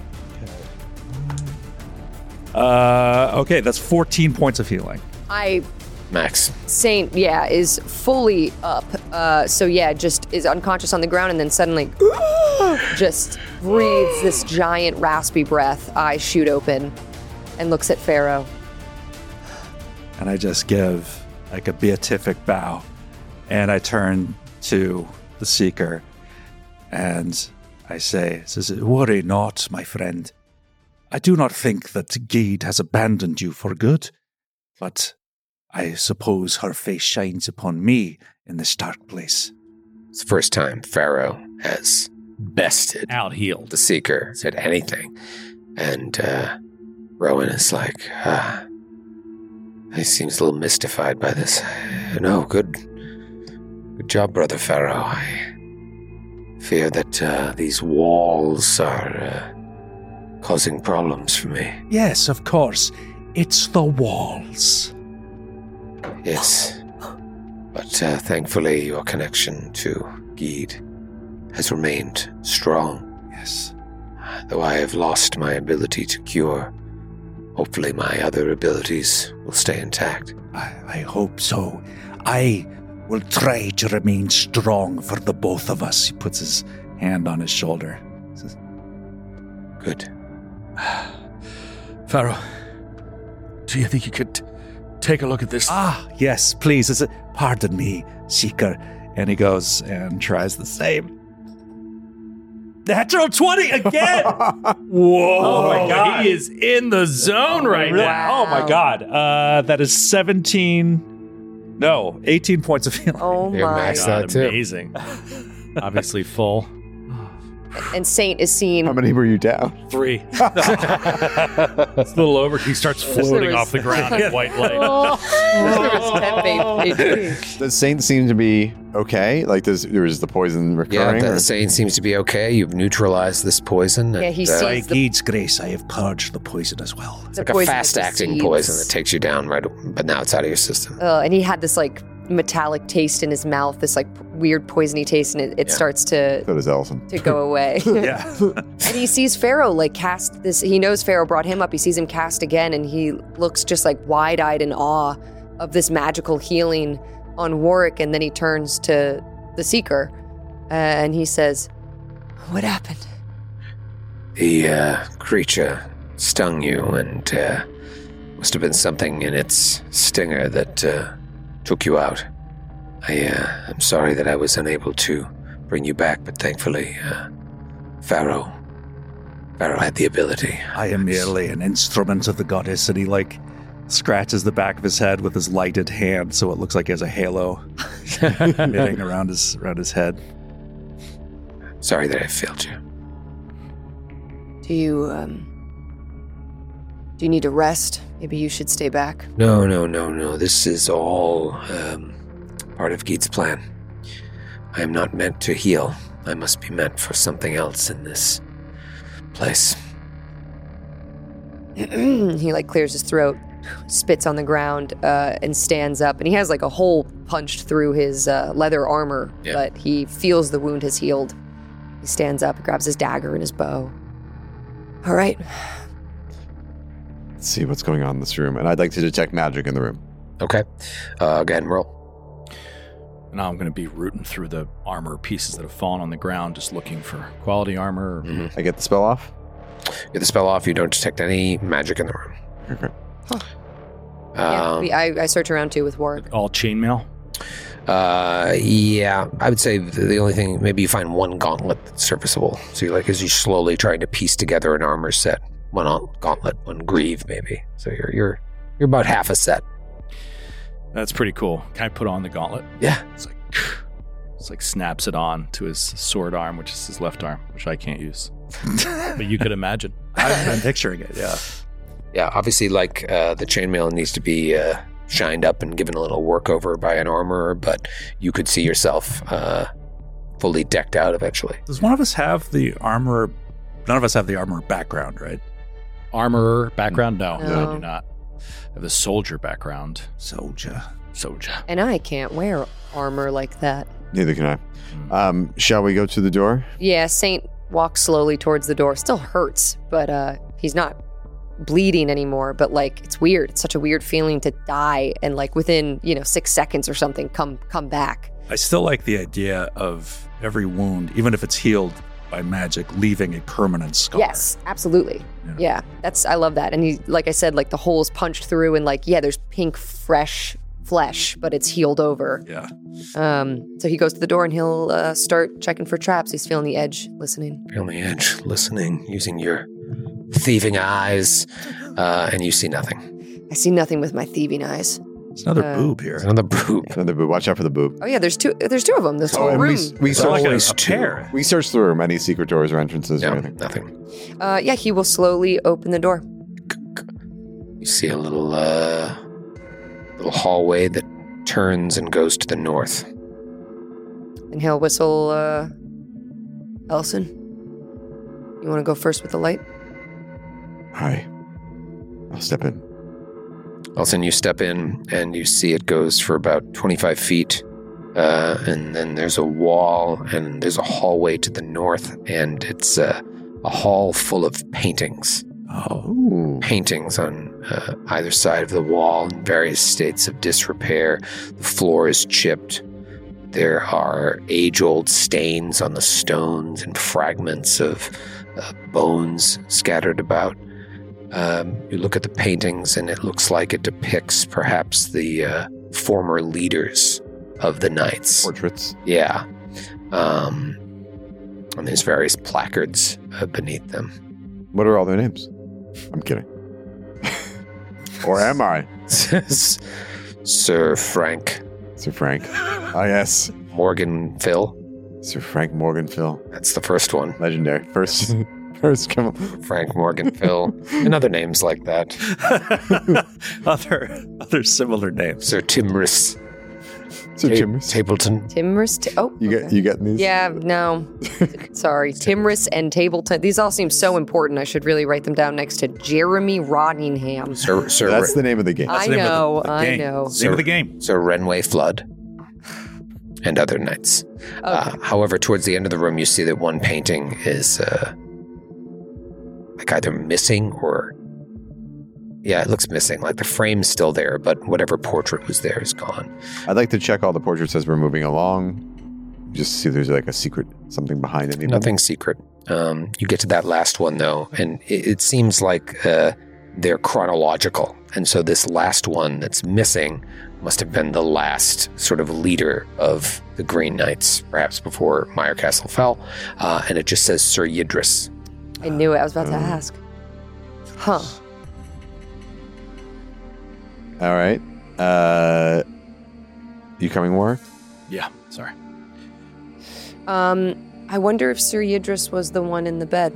okay. Uh, okay, that's fourteen points of healing. I Max. Saint, yeah, is fully up. Uh, so yeah, just is unconscious on the ground and then suddenly just breathes this giant raspy breath. Eyes shoot open and looks at Pharaoh. And I just give like a beatific bow. And I turn to the Seeker and I say, says, worry not, my friend. I do not think that Geed has abandoned you for good, but I suppose her face shines upon me in this dark place. It's the first time Pharaoh has bested Out healed. the Seeker, said anything. And uh, Rowan is like, ah, he seems a little mystified by this. No, good, good job, Brother Pharaoh. I fear that uh, these walls are uh, causing problems for me. Yes, of course. It's the walls. Yes. But uh, thankfully, your connection to Geed has remained strong. Yes. Though I have lost my ability to cure, hopefully my other abilities will stay intact. I, I hope so. I will try to remain strong for the both of us. He puts his hand on his shoulder. He says, Good. Pharaoh, do you think you could take a look at this? ah, yes, please. Is it? Pardon me, Seeker. And he goes and tries the same. Natural twenty again. Whoa. Oh my God. He is in the zone right Really? now. Oh my God. Uh, that is seventeen. No, eighteen points of healing. Oh You're my. maxed out too. Amazing. Obviously full. And Saint is seen. How many were you down? Three. It's a little over. He starts floating was- off the ground in white light. There was ten H P. Does Saint seem to be okay? Like, does there was the poison Yeah, recurring? the or- Saint seems to be okay. You've neutralized this poison. Yeah, he and, uh, sees the, God's grace, I have purged the poison as well. the like a poison fast-acting seeds. poison that takes you down right, but now it's out of your system. Uh, and he had this like metallic taste in his mouth, this like weird poisony taste, and it, it Yeah. starts to So does Ellison. to go away. Yeah. And he sees Pharaoh like cast this. He knows Pharaoh brought him up. He sees him cast again, and he looks just like wide-eyed in awe of this magical healing on Warwick. And then he turns to the Seeker, uh, and he says, "What happened?" The uh, creature stung you, and uh, must have been something in its stinger that uh, took you out. I, uh, I'm sorry that I was unable to bring you back, but thankfully, uh, Pharaoh, Pharaoh had the ability. I am merely an instrument of the goddess, and he like scratches the back of his head with his lighted hand, so it looks like he has a halo emitting around his around his head. Sorry that I failed you. Do you um? Do you need to rest? Maybe you should stay back. No, no, no, no. This is all um, part of Geet's plan. I am not meant to heal. I must be meant for something else in this place. He like clears his throat, spits on the ground, uh, and stands up. And he has like a hole punched through his uh, leather armor, Yeah. but he feels the wound has healed. He stands up, grabs his dagger and his bow. All right. Let's see what's going on in this room. And I'd like to detect magic in the room. Okay. Uh, go ahead and roll. Now I'm going to be rooting through the armor pieces that have fallen on the ground, just looking for quality armor. Mm-hmm. I get the spell off. Get the spell off. You don't detect any magic in the room. Okay. Yeah, Um, we, I, I search around too with Warwick. All chainmail. Uh, yeah, I would say the the only thing, maybe you find one gauntlet that's serviceable. So you're like, as you slowly trying to piece together an armor set, one on- gauntlet, one greave, maybe. So you're you're you're about half a set. That's pretty cool. Can I put on the gauntlet? Yeah. It's like, it's like snaps it on to his sword arm, which is his left arm, which I can't use. But you could imagine. I've been picturing it, yeah. Yeah, obviously, like uh, the chainmail needs to be uh, shined up and given a little work over by an armorer, but you could see yourself uh, fully decked out eventually. Does one of us have the armor? None of us have the armor background, right? Armorer background? No, No. I do not. I have a soldier background. Soldier. Soldier. And I can't wear armor like that. Neither can I. Um, shall we go to the door? Yeah, Saint walks slowly towards the door. Still hurts, but uh, he's not bleeding anymore. But like, it's weird. It's such a weird feeling to die and like within, you know, six seconds or something, come come back. I still like the idea of every wound, even if it's healed by magic, leaving a permanent scar. Yes, absolutely. Yeah. Yeah, that's I love that. And he, like I said, like the hole's punched through, and like yeah, there's pink fresh flesh, but it's healed over. Yeah. Um, so he goes to the door and he'll uh, start checking for traps. He's feeling the edge, listening. Feel the edge, listening, using your thieving eyes, uh, and you see nothing. I see nothing with my thieving eyes. It's another Uh, boob There's here. another boob. Another boob. Watch out for the boob. Oh yeah, there's two. There's two of them. This whole and room. we, we, It's not search, like a, always a two. pair. we search the room. Any secret doors or entrances or No, anything? nothing. Uh, yeah, he will slowly open the door. You see a little, uh, little hallway that turns and goes to the north. And he'll whistle, uh, Elson, you want to go first with the light? Hi. I'll step in. All of a sudden, you step in and you see it goes for about twenty-five feet. Uh, and then there's a wall and there's a hallway to the north, and it's uh, a hall full of paintings. Oh. Ooh. Paintings on uh, either side of the wall in various states of disrepair. The floor is chipped. There are age-old stains on the stones and fragments of uh, bones scattered about. Um, you look at the paintings, and it looks like it depicts perhaps the uh, former leaders of the Knights. Portraits. Yeah. Um, And there's various placards uh, beneath them. What are all their names? I'm kidding. Or am I? Sir Frank. Sir Frank. Ah, yes. Morgan Phil. Sir Frank Morgan Phil. That's the first one. Legendary. First, first come on. Frank Morgan Phil. And other names like that. other other similar names. Sir Timrus. Sir Ta- Timrus. Tableton. Timrus. T- oh, You okay. get you getting these? Yeah, no. Sorry. Timrus and Tableton. These all seem so important. I should really write them down next to Jeremy Rodingham. Sir, Sir, That's the name of the game. I the name of the- know, the I game. know. It's the name of the game. Sir Renway Flood. And other knights. Uh, however, towards the end of the room, you see that one painting is uh, like either missing or... Yeah, it looks missing. Like the frame's still there, but whatever portrait was there is gone. I'd like to check all the portraits as we're moving along. Just to see if there's like a secret, something behind any of them. Nothing secret. Um, you get to that last one, though, and it, it seems like uh, they're chronological. And so this last one that's missing must have been the last sort of leader of the Green Knights, perhaps before Mire Castle fell. Uh, and it just says Sir Yidris. I knew it. I was about to Um, ask. Huh. All right. Uh, you coming, Warwick? Yeah, sorry. Um, I wonder if Sir Yidris was the one in the bed.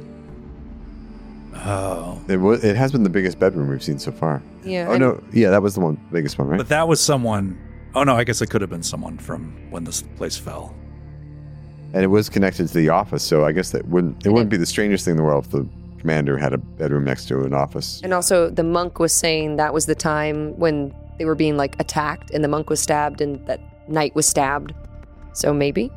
Oh. It was. It has been the biggest bedroom we've seen so far. Yeah. Oh and- no. Yeah, that was the one, biggest one, right? But that was someone. Oh, no, I guess it could have been someone from when this place fell. And it was connected to the office, so I guess that wouldn't. It wouldn't be the strangest thing in the world if the commander had a bedroom next to an office. And also, the monk was saying that was the time when they were being like attacked, and the monk was stabbed, and that knight was stabbed. So maybe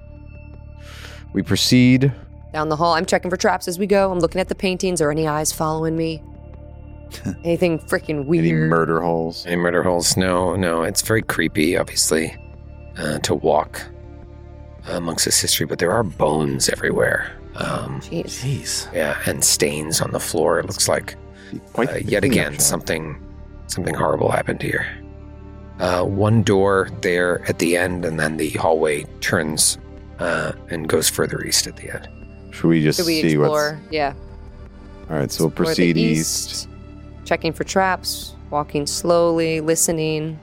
We proceed. down the hall. I'm checking for traps as we go. I'm looking at the paintings. Are any eyes following me? Anything freaking weird? Any murder holes? Any murder holes? No, no. It's very creepy, obviously, uh, to walk amongst this history, but there are bones everywhere. Um, Jeez. Jeez. yeah, and stains on the floor. It looks like Quite uh, the yet cleanup again job. something something horrible happened here. Uh, one door there at the end, and then the hallway turns uh, and goes further east at the end. Should we just Should we see explore? Yeah. what's? All right, so we'll Explore the proceed east. Checking for traps, walking slowly, listening.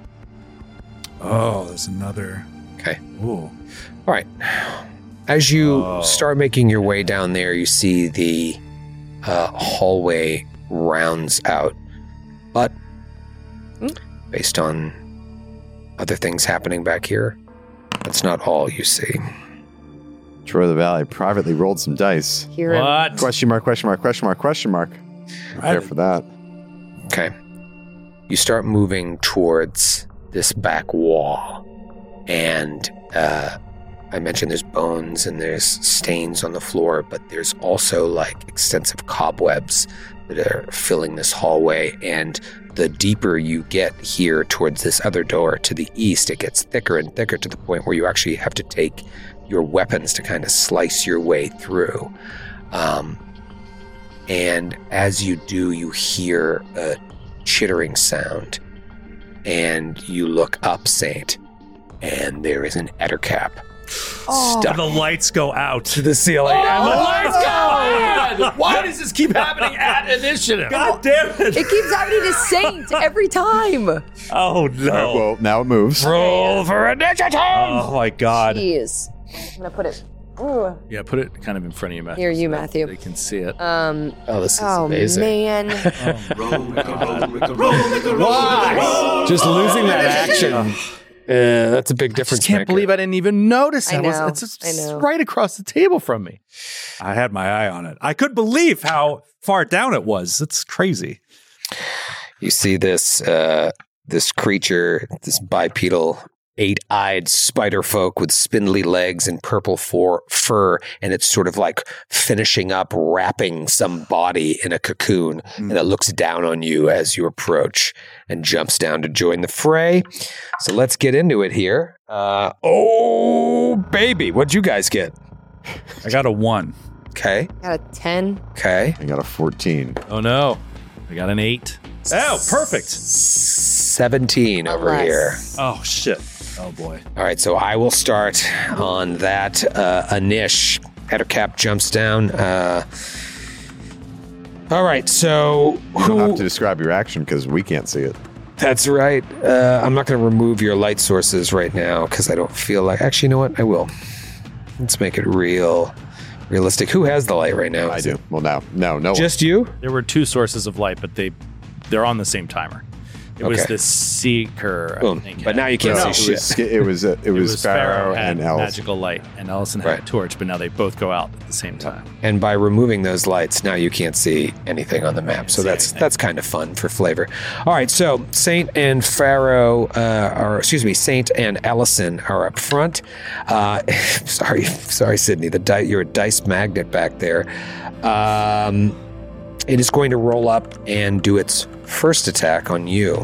Oh, there's another. Okay. Ooh. All right. As you Oh. start making your way down there, you see the uh, hallway rounds out. But Hmm? based on other things happening back here, that's not all you see. Troy the Valley privately rolled some dice. Here him. What? Question mark, question mark, question mark, question mark. Prepare for that. Okay. You start moving towards this back wall. And uh, I mentioned there's bones and there's stains on the floor, but there's also like extensive cobwebs that are filling this hallway. And the deeper you get here towards this other door to the east, it gets thicker and thicker to the point where you actually have to take your weapons to kind of slice your way through. Um, and as you do, you hear a chittering sound. And you look up, Saint, and there is an ettercap stuck The lights go out. to the ceiling. and the lights go on! Why does this keep happening at initiative? God damn it. It keeps happening to Saint every time. Oh, All right, no. well, now it moves. Roll for initiative! Oh, my God. Jeez. I'm gonna put it. Ooh. Yeah, put it kind of in front of you, Matthew. Here, you, so that Matthew. They can see it. Um. Oh, this is Oh amazing. man. Just losing that action. Yeah, that's a big I difference. just can't believe I didn't even notice I that. It was- know, It's just I know. right across the table from me. I had my eye on it. I couldn't believe how far down it was. It's crazy. You see this uh, this creature, this bipedal, eight-eyed spider folk with spindly legs and purple for- fur, and it's sort of like finishing up wrapping some body in a cocoon, and it looks down on you as you approach and jumps down to join the fray. So let's get into it here. Uh, oh, baby, what'd you guys get? I got a one. Okay, Got a ten. okay. I got a fourteen. Oh no, I got an eight. Oh, perfect. seventeen over Less. here. Oh, shit. Oh boy. All right, so I will start on that uh, Anish Ettercap jumps down. Uh, all right, so You don't who? have to describe your action because we can't see it. That's right. Uh, I'm not going to remove your light sources right now because I don't feel like. Actually, you know what? I will. Let's make it real, realistic. Who has the light right now? I Is do. it Well, now, no, no. Just you? There were two sources of light, but they they're on the same timer. It was Okay. the Seeker, I Boom. think. But now you can't No, see it shit. was, it was, uh, it was, Pharaoh had and Ellison. magical light, and Ellison had Right. a torch, but now they both go out at the same time. And by removing those lights, now you can't see anything on the map. So see that's anything. that's kind of fun for flavor. All right, so Saint and Pharaoh, uh, or excuse me, Saint and Ellison are up front. Uh, sorry, sorry, Sydney. The di- you're a dice magnet back there. Um, it is going to roll up and do its first attack on you.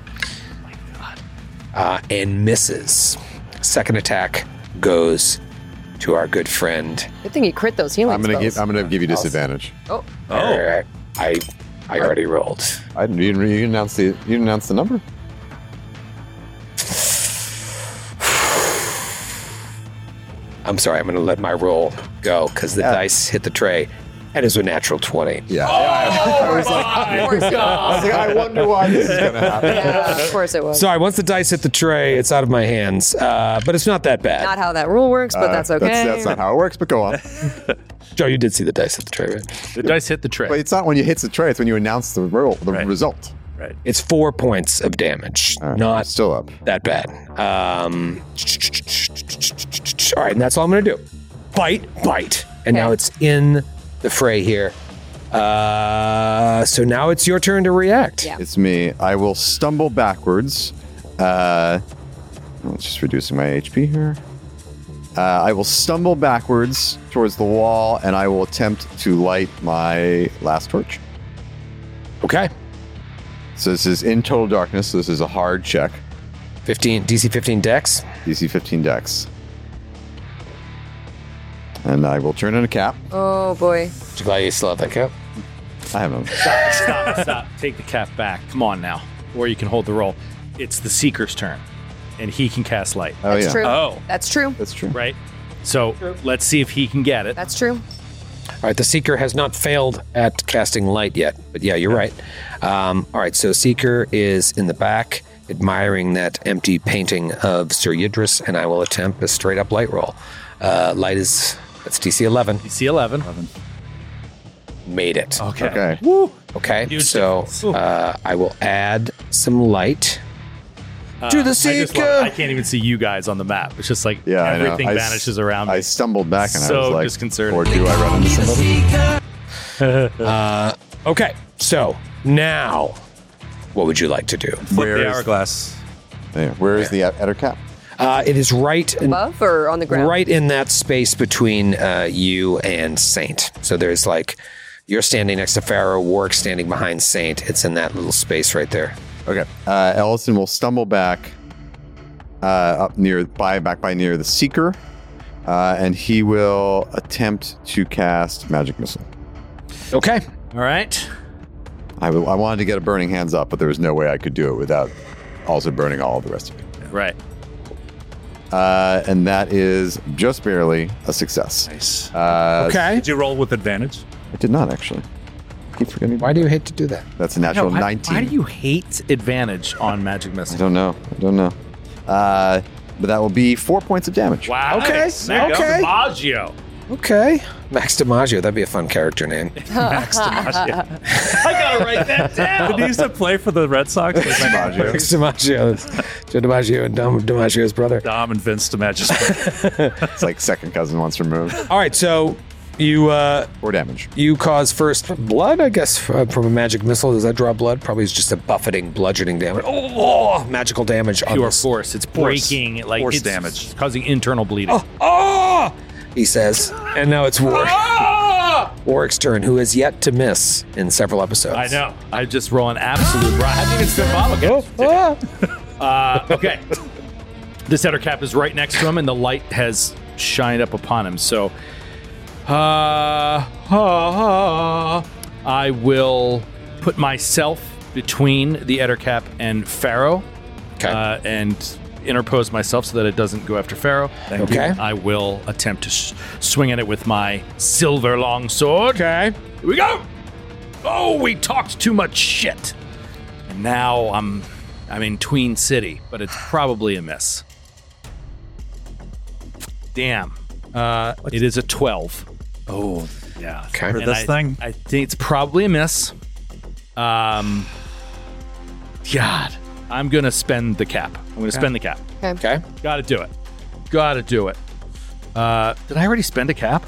Uh, and misses. Second attack goes to our good friend. Good thing you crit those healing I'm gonna spells. give. I'm gonna give you disadvantage. Oh, Oh, I, I already rolled. I didn't. You didn't, you didn't announce the. You didn't announce the number. I'm sorry. I'm going to let my roll go because the Yeah. dice hit the tray, and it's a natural twenty. Yeah. I was like, of course it I was was. like, I wonder why this is gonna happen. Yeah, of course it was. Sorry. Once the dice hit the tray, it's out of my hands. Uh, but it's not that bad. Not how that rule works, but Uh, that's okay. That's, that's not how it works. But go on. Joe, you did see the dice hit the tray, right? The dice hit the tray. But it's not when you hit the tray. It's when you announce the roll, the Right. result. Right. It's four points of damage. All right, Not still up. that bad. Um, all right, and that's all I'm going to do. Bite, bite. And now Okay. it's in the fray here. Uh, so now it's your turn to react. Yeah. It's me. I will stumble backwards. Uh, it's just reducing my H P here. Uh, I will stumble backwards towards the wall, and I will attempt to light my last torch. Okay. So this is in total darkness. So this is a hard check. fifteen, D C fifteen dex. D C fifteen dex. And I will turn in a cap. Oh boy. You glad you still have that cap? I have no. Stop, stop. Take the cap back. Come on now. Or you can hold the roll. It's the Seeker's turn, and he can cast light, Oh That's yeah, true. Oh. That's true. that's true. right? So let's see if he can get it. That's true. All right, the Seeker has not failed at casting light yet, but yeah, you're right. Um, all right, so Seeker is in the back, admiring that empty painting of Sir Yidris, and I will attempt a straight up light roll. Uh, light is, that's D C eleven. D C eleven. Made it. Okay. Okay. Woo. Okay, Huge so difference. Ooh. uh, I will add some light Uh, to the I, just love it. Seeker. I can't even see you guys on the map. It's just like Yeah, I know. everything I s- vanishes around me. I stumbled back and I So was like, disconcerting. or do I run into somebody? Uh, okay, so now, what would you like to do? Flip Where the is- hourglass. There. Where is the Eder cap? Uh, it is right in, Above or on the ground? right in that space between uh, you and Saint. So there's like, you're standing next to Pharaoh, Warwick standing behind Saint. It's in that little space right there. Okay. Uh, Ellison will stumble back uh, up near, by back by near the Seeker, uh, and he will attempt to cast Magic Missile. Okay. All right. I, will- I wanted to get a Burning Hands up, but there was no way I could do it without also burning all of the rest of it. Right. Uh, and that is just barely a success. Nice. Uh, Okay. Did you roll with advantage? I did not actually. Keep forgetting. Why do you hate to do that? That's a natural why, nineteen. why do you hate advantage on Magic I Missile? don't know. I don't know. Uh, but that will be four points of damage. Wow. Okay, Nice. There you go. okay. DiMaggio. Okay. Max DiMaggio, that'd be a fun character name. Max DiMaggio. I gotta write that down. Did he used to play for the Red Sox? Like DiMaggio. Max DiMaggio. Joe DiMaggio and Dom DiMaggio's brother. Dom and Vince DiMaggio. It's like second cousin once removed. All right, so you uh, Four damage. you cause first blood, I guess, uh, from a magic missile. Does that draw blood? Probably it's just a buffeting, bludgeoning damage. Oh, magical damage on Pure this. force. It's Force. breaking. Like Force it's damage. causing internal bleeding. Oh, he says. And now it's Warwick. Warwick's turn, who has yet to miss in several episodes. I know. I just roll an absolute. I haven't even spent bottle Oh, again. ah. Uh, okay. This Eder cap is right next to him, and the light has shined up upon him. So, uh, uh, I will put myself between the Eder cap and Pharaoh, Okay. uh, and interpose myself so that it doesn't go after Pharaoh. Thank Okay. I will attempt to sh- swing at it with my silver longsword. Okay. Here we go. Oh, we talked too much shit. And now I'm I'm in Tween City, but it's probably a miss. Damn. Uh, it is a twelve. Oh, Yeah. Okay. for And this I, thing. I think it's probably a miss. Um, God, I'm gonna spend the cap. I'm gonna spend the cap. Okay. Okay. Gotta do it. Gotta do it. Uh, did I already spend a cap?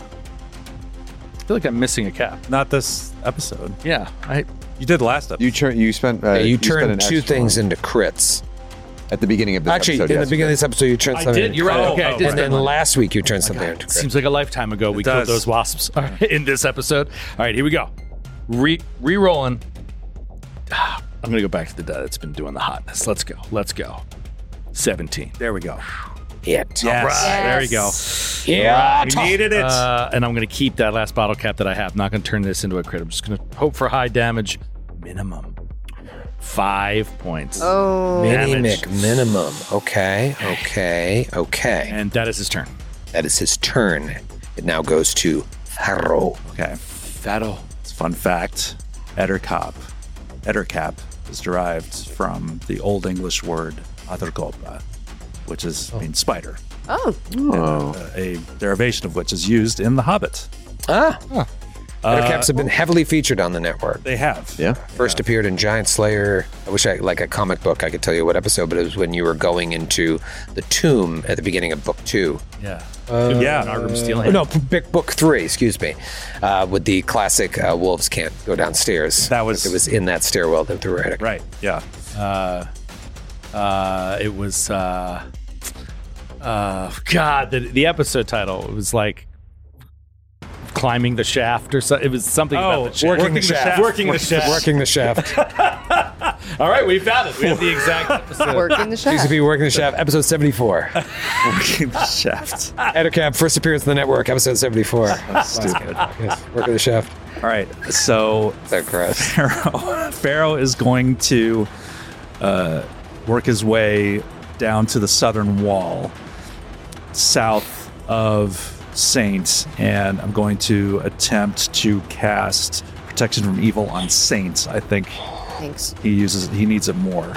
I feel like I'm missing a cap. Not this episode. Yeah, I. You did last episode. You turn. You spent. Uh, Yeah, you spent turn an two extra things one into crits. at the beginning of this Actually, episode. in yes, the beginning of this episode, you turned I something did, into you're right. crit. Okay, I did And then spend one. last week, you turned something into crit. Seems like a lifetime ago we does. killed those wasps in this episode. All right, here we go. Re re-rolling. Ah, I'm gonna go back to the die that's been doing the hotness. Let's go. Let's go. seventeen. There we go. Hit. Yes. Right, there we go. Yeah. We needed it. Uh, and I'm going to keep that last bottle cap that I have. Not going to turn this into a crit. I'm just going to hope for high damage. Minimum. Five points. Oh. Mini Damage. Mick minimum. Okay. Okay. Okay. And that is his turn. That is his turn. It now goes to Pharaoh. Okay. That'll. It's a fun fact. Ettercop. Ettercap is derived from the Old English word athercopa, which is means spider. Oh. Oh. Uh, a derivation of which is used in The Hobbit. Ah. Uh, Ettercaps have been heavily featured on the network. They have. Yeah. First appeared in Giant Slayer. I wish I like a comic book. I could tell you what episode, but it was when you were going into the tomb at the beginning of book two. Yeah. Uh, Yeah. Nargrim stealing. Oh, no, big book three. Excuse me. Uh, with the classic uh, wolves can't go downstairs. That was- it was in that stairwell that through Ettercap. Right. Yeah. Uh, uh, it was, uh, uh, God, the, the episode title, it was like climbing the shaft or something. It was something Oh, about the shaft. Working the shaft. Working the shaft. Working the shaft. All right, we found it. We have the exact episode. Working the Used shaft. to be Working the Shaft, episode seventy-four. Working the shaft. Ettercap, first appearance on the network, episode seventy-four. Stupid. Yes, Working the Shaft. All right. So So gross. Pharaoh, Pharaoh is going to uh, work his way down to the southern wall, south of Saint, and I'm going to attempt to cast Protection from Evil on Saint. I think Thanks. he uses he needs it more.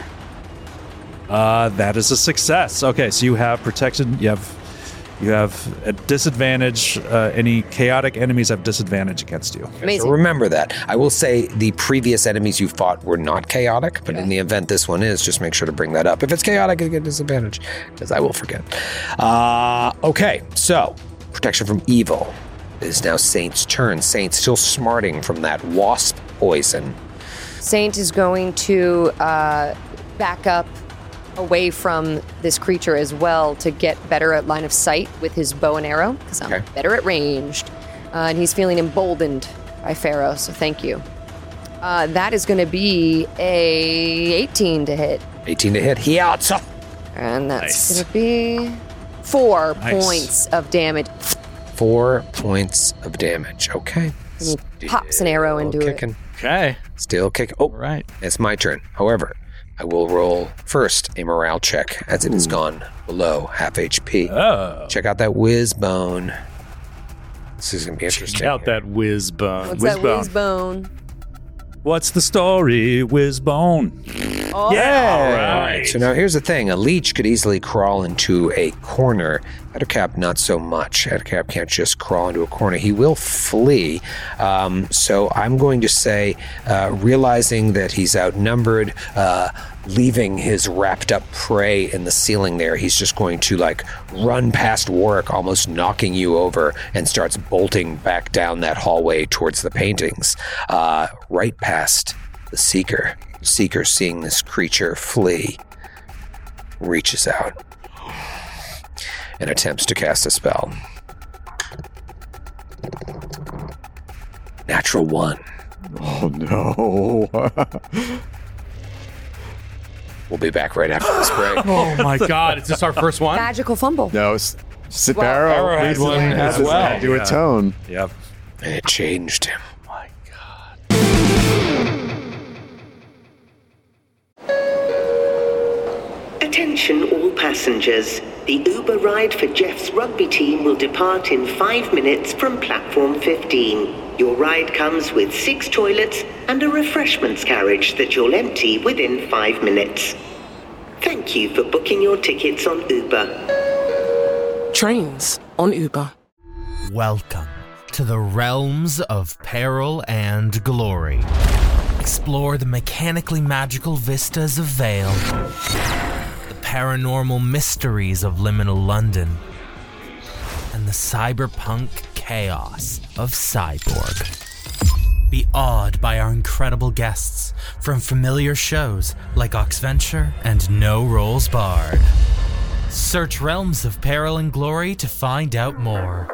Uh, that is a success. Okay, so you have protection. You have you have a disadvantage. Uh, any chaotic enemies have disadvantage against you. Amazing. So remember that. I will say the previous enemies you fought were not chaotic, but in the event this one is, just make sure to bring that up. If it's chaotic, you get disadvantage, because I will forget. Uh, okay, so protection from evil. It is now Saint's turn. Saint still smarting from that wasp poison. Saint is going to uh, back up away from this creature as well to get better at line of sight with his bow and arrow, because I'm Okay. better at ranged. Uh, and he's feeling emboldened by Pharaoh, so thank you. Uh, that is going to be a eighteen to hit. eighteen to hit. Hiatsa. And that's Nice. going to be four Nice. points of damage. Four points of damage. Okay. And he pops an arrow into it. Kicking. Okay. Still kicking. Oh, All right. it's my turn. However, I will roll first a morale check as it has gone below half H P. Oh. Check out that whiz bone. This is going to be interesting. Check out that whiz bone. What's that Wizbone. whiz bone? What's the story, Wizbone? Oh, Yeah. All right. So now here's the thing. A leech could easily crawl into a corner. Ettercap, not so much. Ettercap can't just crawl into a corner. He will flee. Um, so I'm going to say, uh, realizing that he's outnumbered, uh, leaving his wrapped up prey in the ceiling there, he's just going to like run past Warwick, almost knocking you over, and starts bolting back down that hallway towards the paintings, uh, right past the Seeker. The Seeker, seeing this creature flee, reaches out and attempts to cast a spell. Natural one. Oh no. We'll be back right after this break. Oh my God! Is this our first one? magical fumble. No, s- Sparrow, Pharaoh had has one it- as has it well. Do a Yeah. tone. Yep. And it changed him. My God. Attention all passengers. passengers. The Uber ride for Jeff's rugby team will depart in five minutes from platform fifteen. Your ride comes with six toilets and a refreshments carriage that you'll empty within five minutes. Thank you for booking your tickets on Uber. Trains on Uber. Welcome to the realms of peril and glory. Explore the mechanically magical vistas of Vale, the paranormal mysteries of liminal London, and the cyberpunk chaos of Cyborg. Be awed by our incredible guests from familiar shows like Oxventure and No Rolls Barred. Search Realms of Peril and Glory to find out more.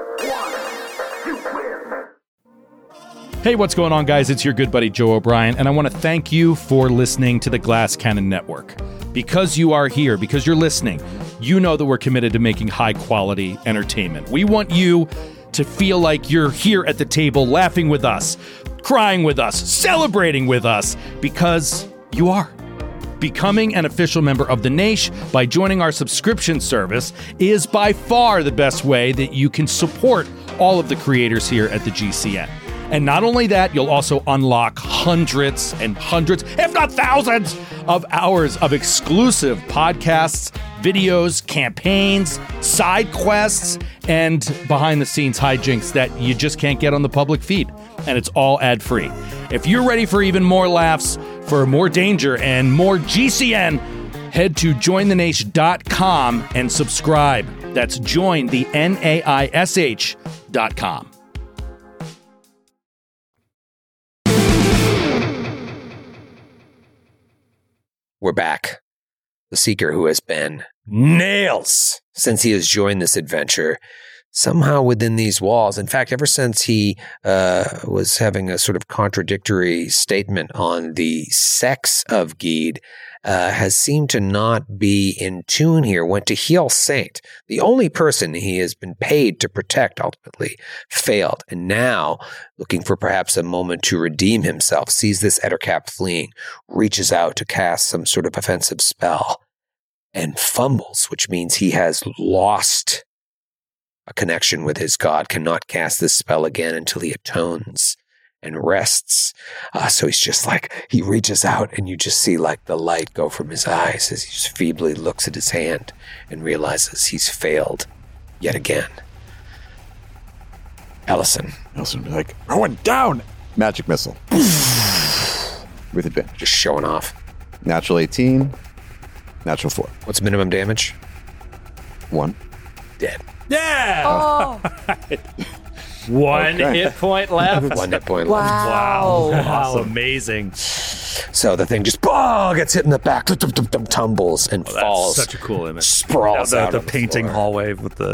Hey, what's going on, guys? It's your good buddy Joe O'Brien, and I want to thank you for listening to the Glass Cannon Network. Because you are here, because you're listening, you know that we're committed to making high-quality entertainment. We want you to feel like you're here at the table laughing with us, crying with us, celebrating with us, because you are. Becoming an official member of the Naish by joining our subscription service is by far the best way that you can support all of the creators here at the G C N. And not only that, you'll also unlock hundreds and hundreds, if not thousands, of hours of exclusive podcasts, videos, campaigns, side quests, and behind-the-scenes hijinks that you just can't get on the public feed. And it's all ad-free. If you're ready for even more laughs, for more danger, and more G C N, head to join the naish dot com and subscribe. That's join the N A I S H dot com. We're back. The Seeker, who has been nails since he has joined this adventure, somehow within these walls. In fact, ever since he uh, was having a sort of contradictory statement on the sex of Geed, uh, has seemed to not be in tune here, went to heal Saint. The only person he has been paid to protect ultimately failed. And now, looking for perhaps a moment to redeem himself, sees this Ettercap fleeing, reaches out to cast some sort of offensive spell, and fumbles, which means he has lost a connection with his god, cannot cast this spell again until he atones and rests. Uh, so he's just like, he reaches out and you just see like the light go from his eyes as he just feebly looks at his hand and realizes he's failed yet again. Ellison. Ellison be like, going down! Magic missile. With advantage. Just showing off. Natural eighteen. Natural four. What's minimum damage? One. Dead. Yeah! Oh. One Okay. hit point left. One hit point Wow. left. Wow. Wow. Awesome. Amazing. So the thing just oh, gets hit in the back, tum, tum, tum, tumbles and Oh, that's falls. such a cool image. Sprawls the, out the on the painting floor. hallway with the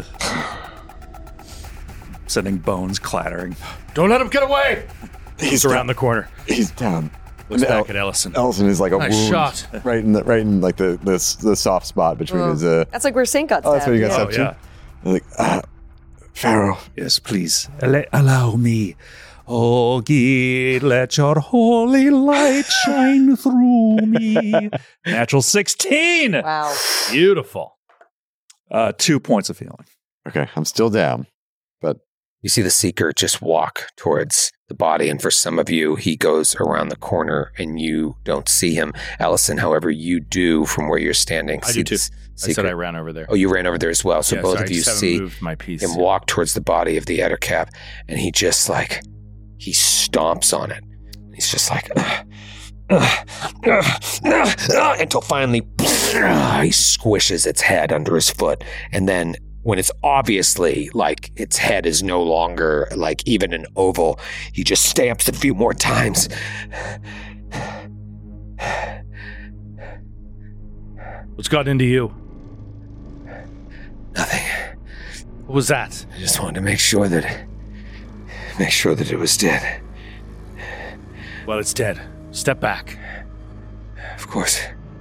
sending bones clattering. Don't let him get away. He's around down. the corner. He's down. Looks And back El- at Ellison. Ellison is like a Nice wound shot. right in the right in like the the, the soft spot between Oh. his. Uh, That's like where Saint got oh, that's stabbed. where you got yeah. stabbed too. Like ah, Pharaoh. Yes, please al- allow me. Oh, Geed, let your holy light shine through me. Natural sixteen. Wow. Beautiful. Uh, two points of healing. Okay, I'm still down, but You see the Seeker just walk towards the body, and for some of you, he goes around the corner and you don't see him. Allison, however, you do from where you're standing. I see do too. this I said Seeker. I ran over there. Oh, you ran over there as well. So Yeah, both sorry, of I you just haven't see moved my piece him yet. walk towards the body of the Ettercap, and he just like, he stomps on it. He's just like, "Ugh, ugh, ugh, ugh, ugh," until finally he squishes its head under his foot. And then when it's obviously like its head is no longer like even an oval, he just stamps it a few more times. What's gotten into you? Nothing. What was that? I just wanted to make sure that, make sure that it was dead. Well, it's dead. Step back. Of course.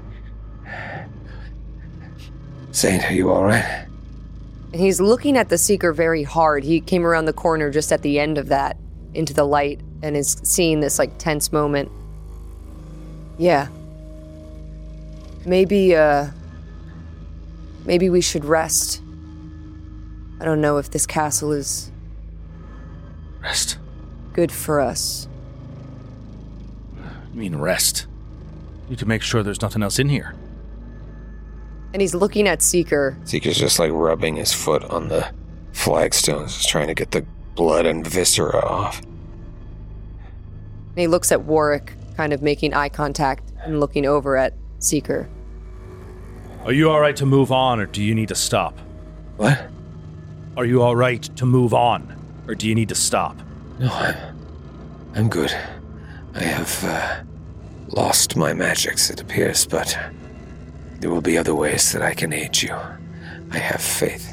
Saint, are you all right? And he's looking at the Seeker very hard. He came around the corner just at the end of that into the light and is seeing this like tense moment. Yeah. Maybe, uh, maybe we should rest. I don't know if this castle is Rest? good for us. I mean rest. Need to make sure there's nothing else in here. And he's looking at Seeker. Seeker's just like rubbing his foot on the flagstones, just trying to get the blood and viscera off. And he looks at Warwick, kind of making eye contact and looking over at Seeker. Are you all right to move on, or do you need to stop? What? Are you all right to move on, or do you need to stop? No, I'm, I'm good. I have uh, lost my magics, it appears, but there will be other ways that I can aid you. I have faith.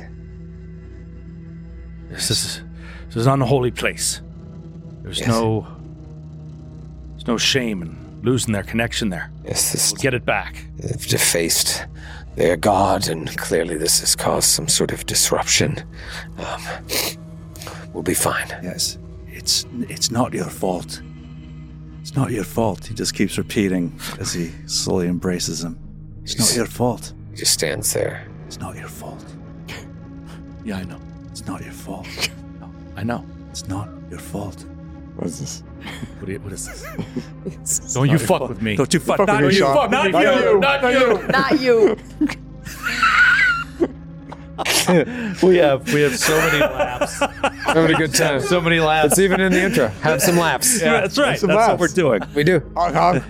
This is, this is an unholy place. There's Yes. no... There's no shame in losing their connection there. Yes, this... We'll get it back. They've defaced their god, and clearly this has caused some sort of disruption. Um, we'll be fine. Yes, it's it's not your fault. It's not your fault. He just keeps repeating as he slowly embraces him. It's not your fault. He just stands there. It's not your fault. Yeah, I know. It's not your fault. No, I know. It's not your fault. What is this? What, do you- what is this? It's Don't you not your fuck fault. with me. Don't you fuck, Fuck not with me, you. Sean. Fuck, not, Not you. you. Not you. not you. we have we have so many laughs. Having a good time. So many laughs. It's even in the intro. Have some laughs. Yeah, that's right. some That's laughs. what we're doing. We do. Honk, honk.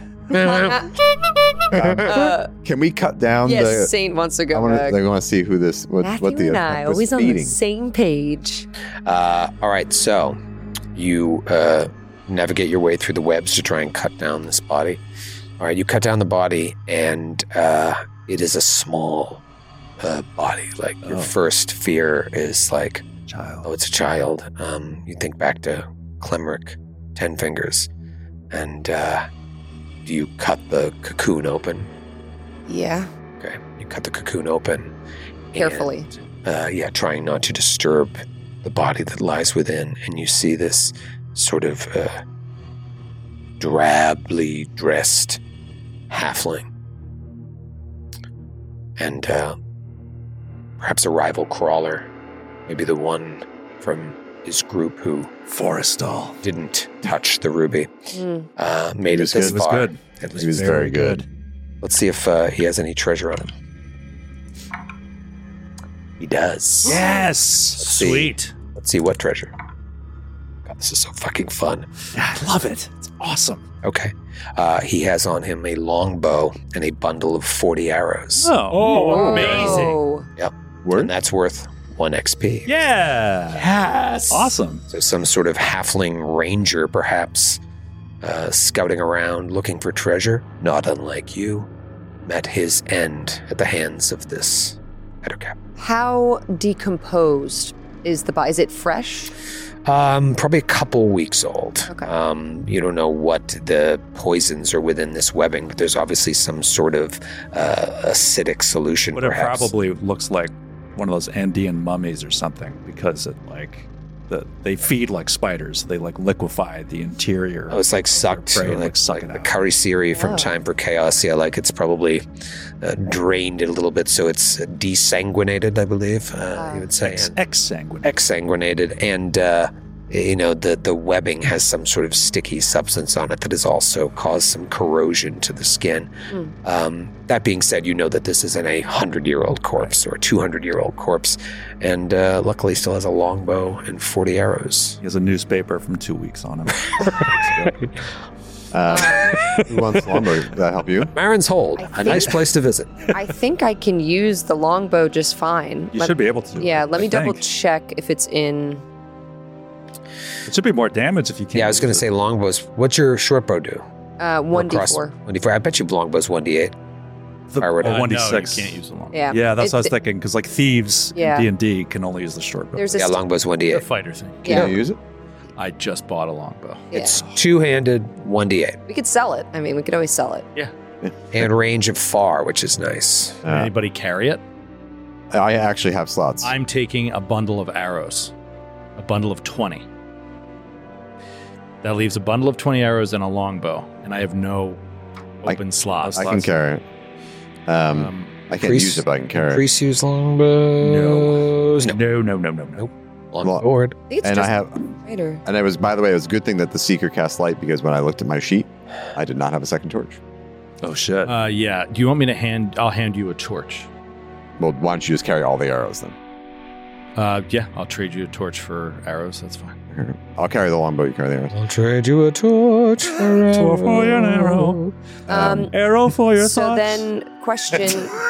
Uh, Can we cut down yes, the? Saint wants to I go want back. to. I want to see who this. What, Matthew what the and effect I was always on the feeding. same page. Uh, all right, so you uh, navigate your way through the webs to try and cut down this body. All right, you cut down the body, and uh, it is a small uh, body. Like your Oh. first fear is like, Child. oh, it's a child. Um, you think back to Clemric, Ten Fingers, and uh, you cut the cocoon open. Yeah, Okay, you cut the cocoon open. carefully. And, uh, yeah, trying not to disturb the body that lies within, and you see this sort of uh, drably dressed halfling. And uh, perhaps a rival crawler, maybe the one from his group who Forrestal. didn't touch the ruby, Mm. uh, made He it was this good. It was far. good. At He least. was very good. Let's see if uh, he has any treasure on him. He does. Yes. see. Sweet. Let's see what treasure. God, this is so fucking fun. Yeah, I love it. It's awesome. Okay. Uh, he has on him a longbow and a bundle of forty arrows. Oh, Oh, amazing. Oh. Yep. Word? And that's worth one X P. Yeah. yes. Awesome. So some sort of halfling ranger, perhaps, uh, scouting around looking for treasure, not unlike you, met his end at the hands of this Ettercap. How decomposed is the body? Is it fresh? Um, probably a couple weeks old. Okay. Um, you don't know what the poisons are within this webbing, but there's obviously some sort of uh, acidic solution. But it perhaps. probably looks like one of those Andean mummies or something because it like the they feed like spiders. They like liquefy the interior. Oh, it's like of their sucked, prey, like, like suck like it the out. Karisiri from Oh. Time for Chaos. Yeah, like it's probably uh, drained it a little bit, so it's uh, desanguinated, I believe. Uh, Ah. you would say. Ex- and- exsanguinate. exsanguinated, and uh, you know the the webbing has some sort of sticky substance on it that has also caused some corrosion to the skin. Mm. Um, that being said, you know that this isn't a hundred-year-old corpse or a two-hundred-year-old corpse, and uh, luckily still has a longbow and forty arrows. He has a newspaper from two weeks on him. Uh, who wants longbow? Does that help you? Marin's Hold, I a think- nice place to visit. I think I can use the longbow just fine. You Let- should be able to. Yeah, let I me double think. check if it's in. It should be more damage if you can. Yeah, I was going to say longbows. What's your short bow do? Uh, one d four. one d four. I bet you longbow's one d eight. the I would- Uh, one d no, six. you can't use the long. Yeah. Yeah, that's It- what I was thinking. Because like thieves Yeah. in D and D can only use the short bow. There's a Yeah, st- longbow's one d The eight. fighter thing. Can Yeah. you use it? I just bought a longbow. Yeah. It's two-handed, one d eight. We could sell it. I mean, we could always sell it. Yeah. And range of far, which is nice. Uh, Can anybody carry it? I actually have slots. I'm taking a bundle of arrows, a bundle of twenty. That leaves a bundle of twenty arrows and a longbow, and I have no I- open slots. I can carry it. Um, Um, I can't use it, but I can carry it. Priests use longbows. No, no, no, no, no, no. On board. I think it's and just I have, brighter. and it was, by the way, it was a good thing that the Seeker cast light because when I looked at my sheet, I did not have a second torch. Oh shit. Uh, yeah. Do you want me to hand? I'll hand you a torch. Well, why don't you just carry all the arrows then? Uh, yeah, I'll trade you a torch for arrows. That's fine. I'll carry the longbow. You carry the arrows. I'll trade you a torch for an Torch for an arrow. Um, Arrow for your so thoughts. then, question.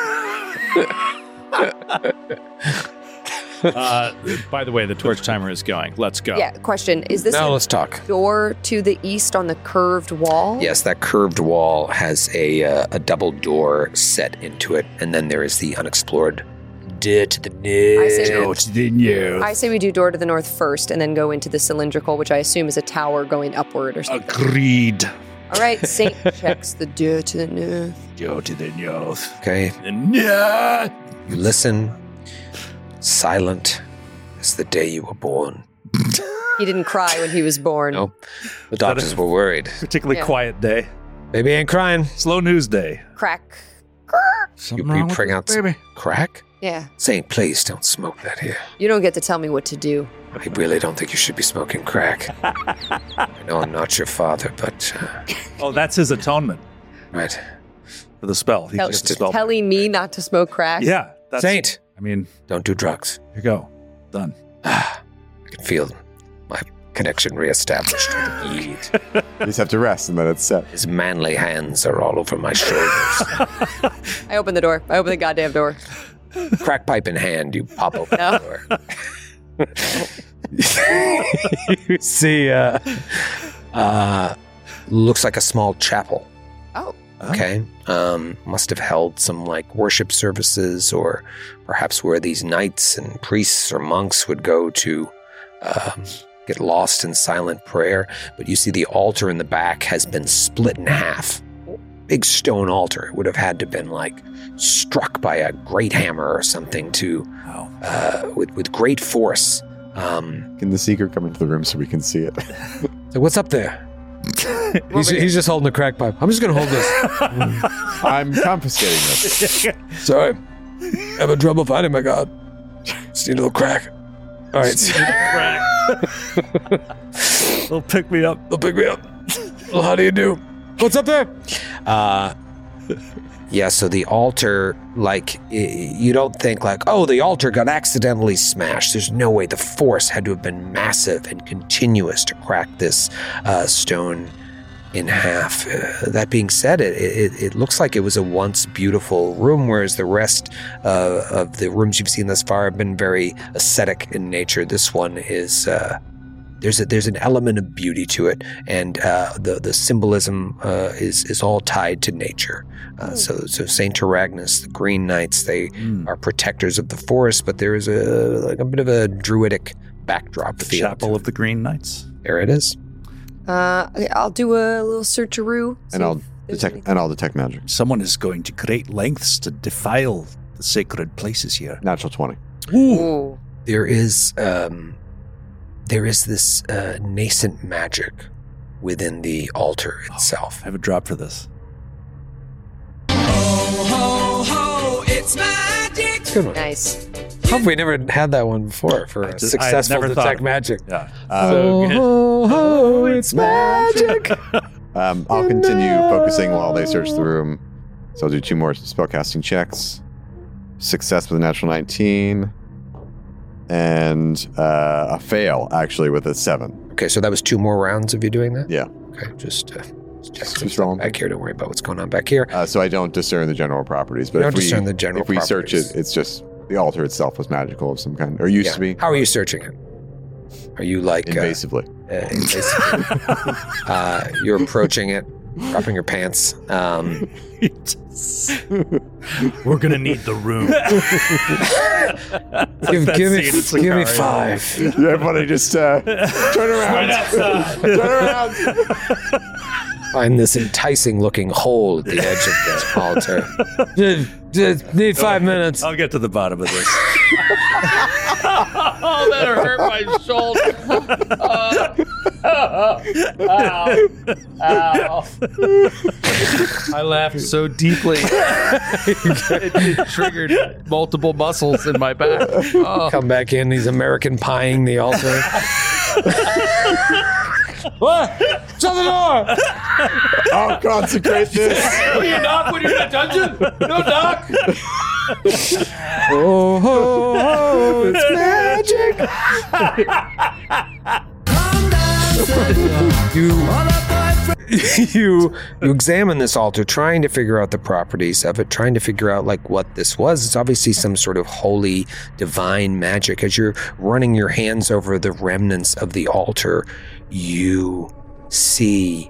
Uh, by the way, the torch timer is going. Let's go. Yeah, question. Is this Now a let's talk. door to the east on the curved wall? Yes, that curved wall has a uh, a double door set into it, and then there is the unexplored door to the I say, north. we, I say we do door to the north first and then go into the cylindrical, which I assume is a tower going upward or something. Agreed. All right, Saint checks the door to the north. Door to the north. Okay. Yeah. You listen, silent as the day you were born. He didn't cry when he was born. Nope. The doctors were worried. Particularly Yeah. quiet day. Baby ain't crying. Slow news day. Crack. Something You, wrong you with bring the out baby. some crack? Yeah. Saint, please don't smoke that here. You don't get to tell me what to do. I really don't think you should be smoking crack. I know I'm not your father, but uh, Oh, that's his atonement right. for the spell. He Tell- just dispelled. telling me not to smoke crack? Yeah. That's, Saint, I mean, don't do drugs. here you go. Done. I can feel my connection reestablished to the bead. You just have to rest and then it's set. His manly hands are all over my shoulders. I open the door. I open the goddamn door. Crack pipe in hand, you pop open No. the door. You see, uh, uh, looks like a small chapel. Oh. Okay. Um, must have held some like worship services, or perhaps where these knights and priests or monks would go to um, get lost in silent prayer. But you see the altar in the back has been split in half. Big stone altar. It would have had to been like struck by a great hammer or something to uh, with with great force. Um, Can the Seeker come into the room so we can see it? so what's up there? he's, he's just holding the crack pipe. I'm just going to hold this. I'm confiscating this. Sorry. Having trouble finding my god. Just need a little crack. All right. They'll pick me up. They'll pick me up. Well, how do you do? What's up there? Uh, yeah, so the altar, like, y- you don't think like, oh, the altar got accidentally smashed. There's no way. The force had to have been massive and continuous to crack this uh, stone in half. Uh, that being said, it, it it looks like it was a once beautiful room, whereas the rest uh, of the rooms you've seen thus far have been very ascetic in nature. This one is... Uh, There's a, there's an element of beauty to it, and uh, the the symbolism uh, is is all tied to nature. Uh, so so Saint Taragnus, the Green Knights, they Mm. are protectors of the forest, but there is a like a bit of a druidic backdrop. The feel Chapel to of the Green Knights. There it is. Uh, okay, I'll do a little searcheroo. see And I'll if there's detect anything. and I'll detect magic. Someone is going to great lengths to defile the sacred places here. Natural twenty. Ooh. There is um, there is this uh, nascent magic within the altar itself. I have a drop for this. Ho, ho, it's magic. Good one. Nice. How have we never had that one before for a just- I successful never thought detect of it. magic? Yeah. So good. Ho, ho, it's magic. Um, I'll continue focusing while they search the room. So I'll do two more spellcasting checks. Success with a natural nineteen. And uh, a fail, actually, with a seven. Okay, so that was two more rounds of you doing that? Yeah. Okay, just, uh, just check Just some strong. stuff back here. Don't worry about what's going on back here. Uh, so I don't discern the general properties. But You if don't we, discern the general if we search properties. it, it's just the altar itself was magical of some kind, or used Yeah. to be. How are you searching it? Are you like... uh, Invasively. Uh, invasively. uh, you're approaching it, dropping your pants. Um, We're gonna need the room. give that give me, scene in give me Sicario. five. Yeah, everybody just uh, turn around. Turn around. Find this enticing-looking hole at the edge of the altar. Just, just need five minutes. I'll get to the bottom of this. Oh, that hurt my shoulder. Uh, oh. Ow. Ow. I laughed so deeply. it, it triggered multiple muscles in my back. Oh. Come back in. He's American pieing the altar. What? Shut the door! I'll consecrate this. Will you knock when you're in a dungeon? No knock! Oh, ho, ho, it's magic! you, you, you examine this altar, trying to figure out the properties of it, trying to figure out like what this was. It's obviously some sort of holy, divine magic. As you're running your hands over the remnants of the altar, you see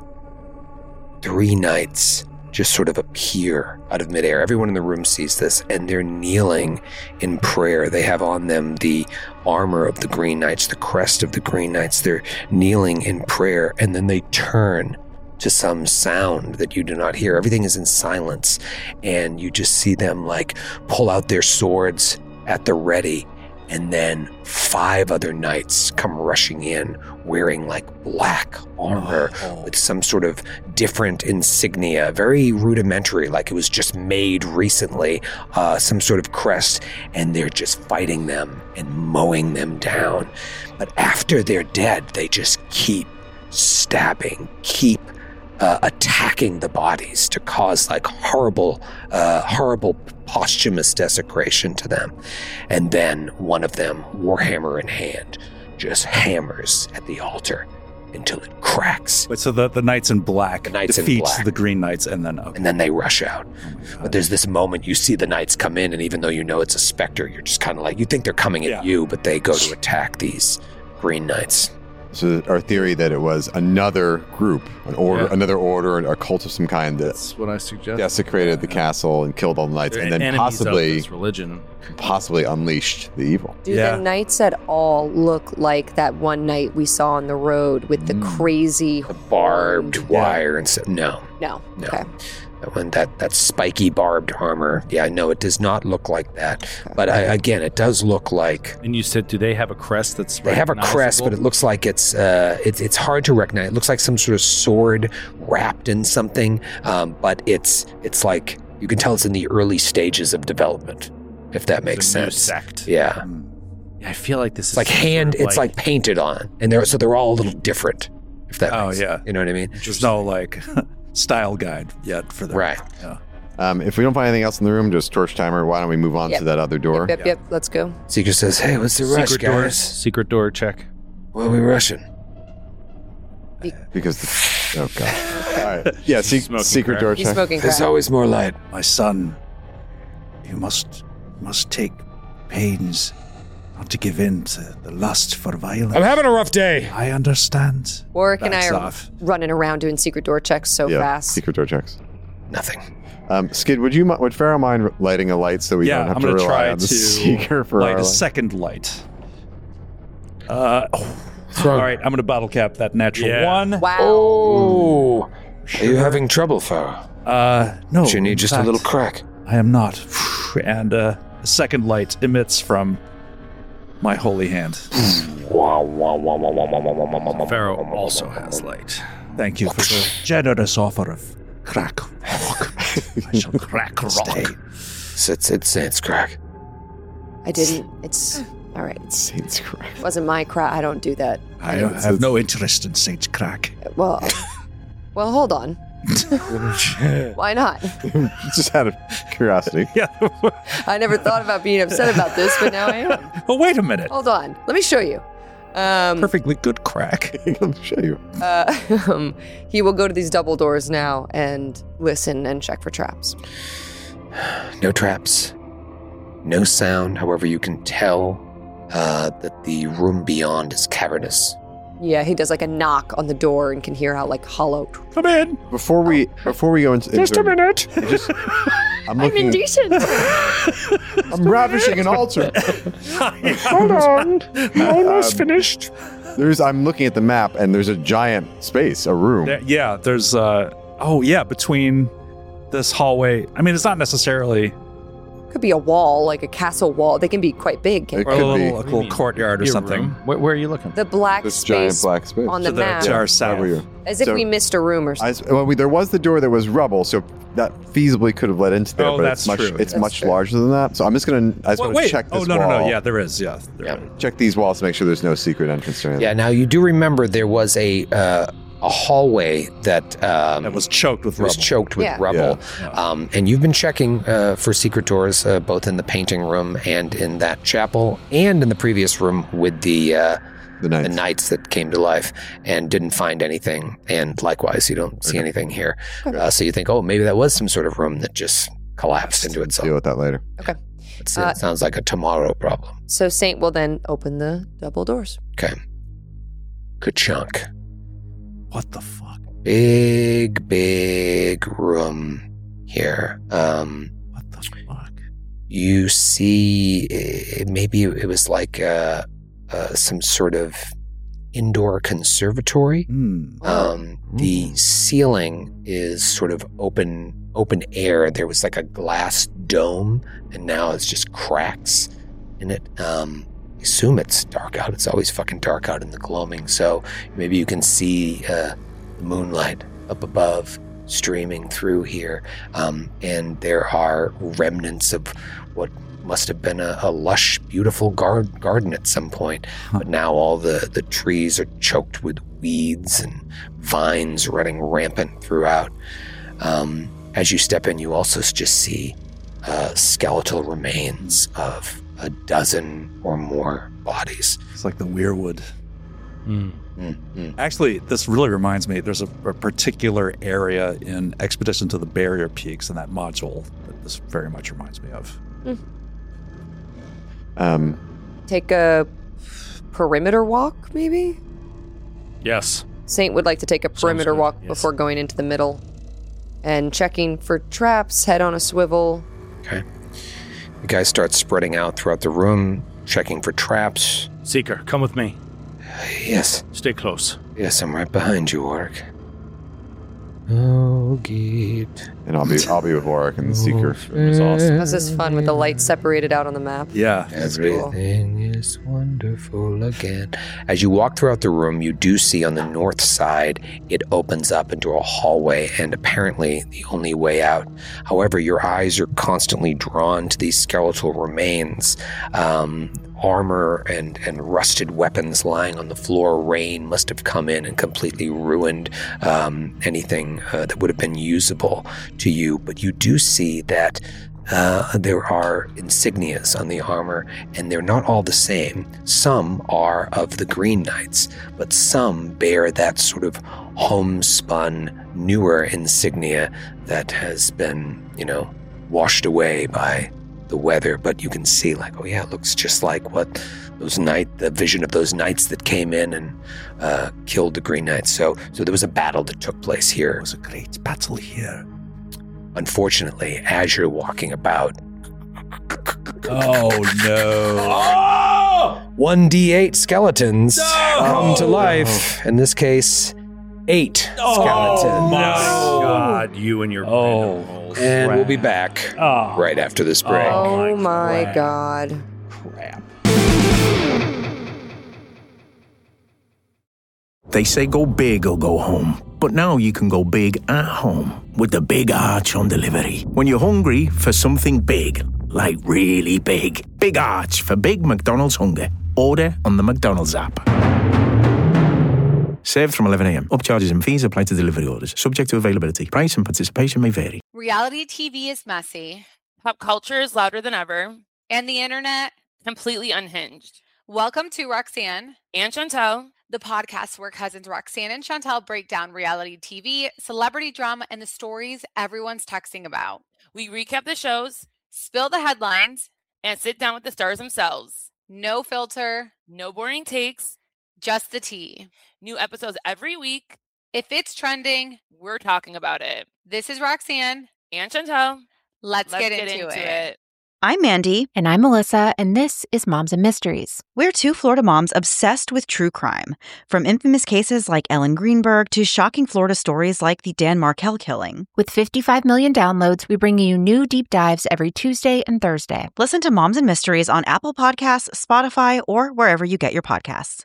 three knights just sort of appear out of midair. Everyone in the room sees this, and they're kneeling in prayer. They have on them the armor of the Green Knights, the crest of the Green Knights. They're kneeling in prayer, and then they turn to some sound that you do not hear. Everything is in silence, and you just see them like pull out their swords at the ready, and then five other knights come rushing in wearing like black armor oh. with some sort of different insignia, very rudimentary, like it was just made recently, uh, some sort of crest, and they're just fighting them and mowing them down. But after they're dead, they just keep stabbing, keep Uh, attacking the bodies to cause like horrible, uh, horrible posthumous desecration to them. And then one of them, warhammer in hand, just hammers at the altar until it cracks. But so the, the knights in black the knights defeats in black. the green knights, and then okay. and then they rush out. Oh but there's this moment you see the knights come in, and even though you know it's a specter, you're just kind of like, you think they're coming at yeah. you, but they go to attack these green knights. So our theory that it was another group, an order, Yeah. another order, a cult of some kind that That's what I suggest. desecrated the castle and killed all the knights, They're and then enemies of possibly, this religion. possibly unleashed the evil. Do the knights at all look like that one knight we saw on the road with the crazy The barbed wire and so, no. No. No. Okay. That one, that, that spiky barbed armor. Yeah, no, it does not look like that. But I, again, it does look like And you said, do they have a crest that's they have a crest, but it looks like it's uh, it's it's hard to recognize. It looks like some sort of sword wrapped in something, um, but it's it's like you can tell it's in the early stages of development, if that makes It's a new sense. sect. Yeah, Yeah, I feel like this it's is like some hand. sort of It's like painted on, and they're so they're all a little different. If that Oh makes yeah, sense. You know what I mean? There's no like style guide yet for that. Right. Yeah. Um, if we don't find anything else in the room, just torch timer. Why don't we move on Yep. to that other door? Yep, yep, let's go. Seeker says, "Hey, what's the rush, secret door. guys? Secret door check. Where are we rushing?" Because, the, oh god. All right. Yeah, se- Smoking secret crack. door He's check. smoking There's crack. always more light. My son, you must must take pains not to give in to the lust for violence. I'm having a rough day. I understand. Warwick and I Backs are off. running around doing secret door checks so Yeah, fast. secret door checks. Nothing. Um, Skid, would you mi- would Pharaoh mind lighting a light so we yeah, don't have I'm to gonna rely try on the to seeker for light our a light? second light. Uh, oh. wrong? All right, I'm gonna bottle cap that natural Yeah. one. Wow. Oh, are you having trouble, Farah? Uh, no. Do you need in just a fact, little crack? I am not. And uh, a second light emits from my holy hand. Wow, wow, wow, wow, wow, wow, wow, wow, wow, wow, Pharaoh wow, wow, also wow, wow, has wow. light. Thank you for the generous offer of crack rock. I shall crack rock. It's, it's, it's, it's crack. I didn't. It's all right. It's, Saints crack. it wasn't my crack. I don't do that. I have no interest in Saint's crack. Well, well, hold on. Why not? Just out of curiosity. Yeah. I never thought about being upset about this, but now I am. Well, wait a minute. Hold on. Let me show you. Um, Perfectly good crack. Let me show you. uh, um, he will go to these double doors now and listen and check for traps. No traps. No sound. However, you can tell uh, that the room beyond is cavernous. Yeah, he does like a knock on the door and can hear how like hollow. Come in. Before we before we go into Just a into- minute. just, I'm I'm looking. indecent. I'm ravishing an altar. Hold on. Almost finished. There's. I'm looking at the map, and there's a giant space, a room. There- yeah, there's. Uh, oh, yeah, between this hallway. I mean, it's not necessarily Could be a wall, like a castle wall. They can be quite big. Can't It Or a could little, be. a cool courtyard or Your something. room? Where, where are you looking? The black This space giant black space. on the To the- map, to our south. Over here. as if So- we missed a room or I, something. well, we, there was the door that was rubble, so that feasibly could have led into there. Oh, but that's it's much, true. It's That's much true. larger than that. So I'm just gonna. I just Wait, want to wait. check this Oh, no, wall. no, no. Yeah, there is. Yeah. There Yeah. is. Check these walls to make sure there's no secret entrance or anything. Yeah, now you do remember there was a uh, a hallway that um, That was choked with was rubble. choked with Yeah. rubble. Yeah. Um, and you've been checking uh, for secret doors, uh, both in the painting room and in that chapel, and in the previous room with the uh, The knights. the knights that came to life, and didn't find anything. And likewise, you don't see anything here. Uh, so you think, oh, maybe that was some sort of room that just collapsed into itself. Deal with that later. Okay. It's- Uh, it sounds like a tomorrow problem. So Saint will then open the double doors. Okay. Ka-chunk. What the fuck? Big, big room here. Um, What the fuck? you see, eh, maybe it was like uh, uh, some sort of indoor conservatory. Hmm. Um, the ceiling is sort of open, open air. There was like a glass dome, and now it's just cracks in it. Um, I assume it's dark out. It's always fucking dark out in the gloaming. So maybe you can see uh, the moonlight up above streaming through here. Um, and there are remnants of what must have been a, a lush, beautiful gar- garden at some point. But now all the, the trees are choked with weeds and vines running rampant throughout. Um, as you step in, you also just see uh, skeletal remains of a dozen or more bodies. It's like the weirwood. Mm. Mm-hmm. Actually, this really reminds me. There's a, a particular area in Expedition to the Barrier Peaks in that module that this very much reminds me of. Um, Take a perimeter walk, maybe? Yes. Saint would like to take a perimeter good, walk yes. before going into the middle and checking for traps, head on a swivel. Okay. The guys start spreading out throughout the room, checking for traps. Seeker, come with me. Yes. Stay close. Yes, I'm right behind you, Orc. Oh, Geet. and I'll be I'll be with Warwick and the Seeker. It's awesome. This is fun with the lights separated out on the map. Yeah. Everything is wonderful again. As you walk throughout the room, you do see on the north side, it opens up into a hallway and apparently the only way out. However, your eyes are constantly drawn to these skeletal remains. Um, armor and, and rusted weapons lying on the floor. Rain must have come in and completely ruined um, anything uh, that would have been usable to you. But you do see that uh, there are insignias on the armor, and they're not all the same. Some are of the Green Knights, but some bear that sort of homespun, newer insignia that has been, you know, washed away by the weather. But you can see, like, oh yeah, it looks just like what those knight, the vision of those knights that came in and uh, killed the Green Knights. So, so there was a battle that took place here. It was a great battle here. Unfortunately, as you're walking about, Oh no! one d eight skeletons come to life. In this case, eight skeletons. Oh my God, you and your Oh. random rolls. And we'll be back Oh. right after this break. Oh, my my crap. God. Crap. They say go big or go home. But now you can go big at home with the Big Arch on delivery. When you're hungry for something big, like really big, Big Arch for big McDonald's hunger. Order on the McDonald's app. Served from eleven a.m. Upcharges and fees apply to delivery orders. Subject to availability. Price and participation may vary. Reality T V is messy. Pop culture is louder than ever. And the internet, completely unhinged. Welcome to Roxanne and Chantel, the podcast where cousins Roxanne and Chantel break down reality T V, celebrity drama, and the stories everyone's texting about. We recap the shows, spill the headlines, and sit down with the stars themselves. No filter, no boring takes, just the tea. New episodes every week. If it's trending, we're talking about it. This is Roxanne and Chantel. Let's, Let's get, get into, into it. it. I'm Mandy. And I'm Melissa, and this is Moms and Mysteries. We're two Florida moms obsessed with true crime. From infamous cases like Ellen Greenberg to shocking Florida stories like the Dan Markel killing. With fifty-five million downloads, we bring you new deep dives every Tuesday and Thursday. Listen to Moms and Mysteries on Apple Podcasts, Spotify, or wherever you get your podcasts.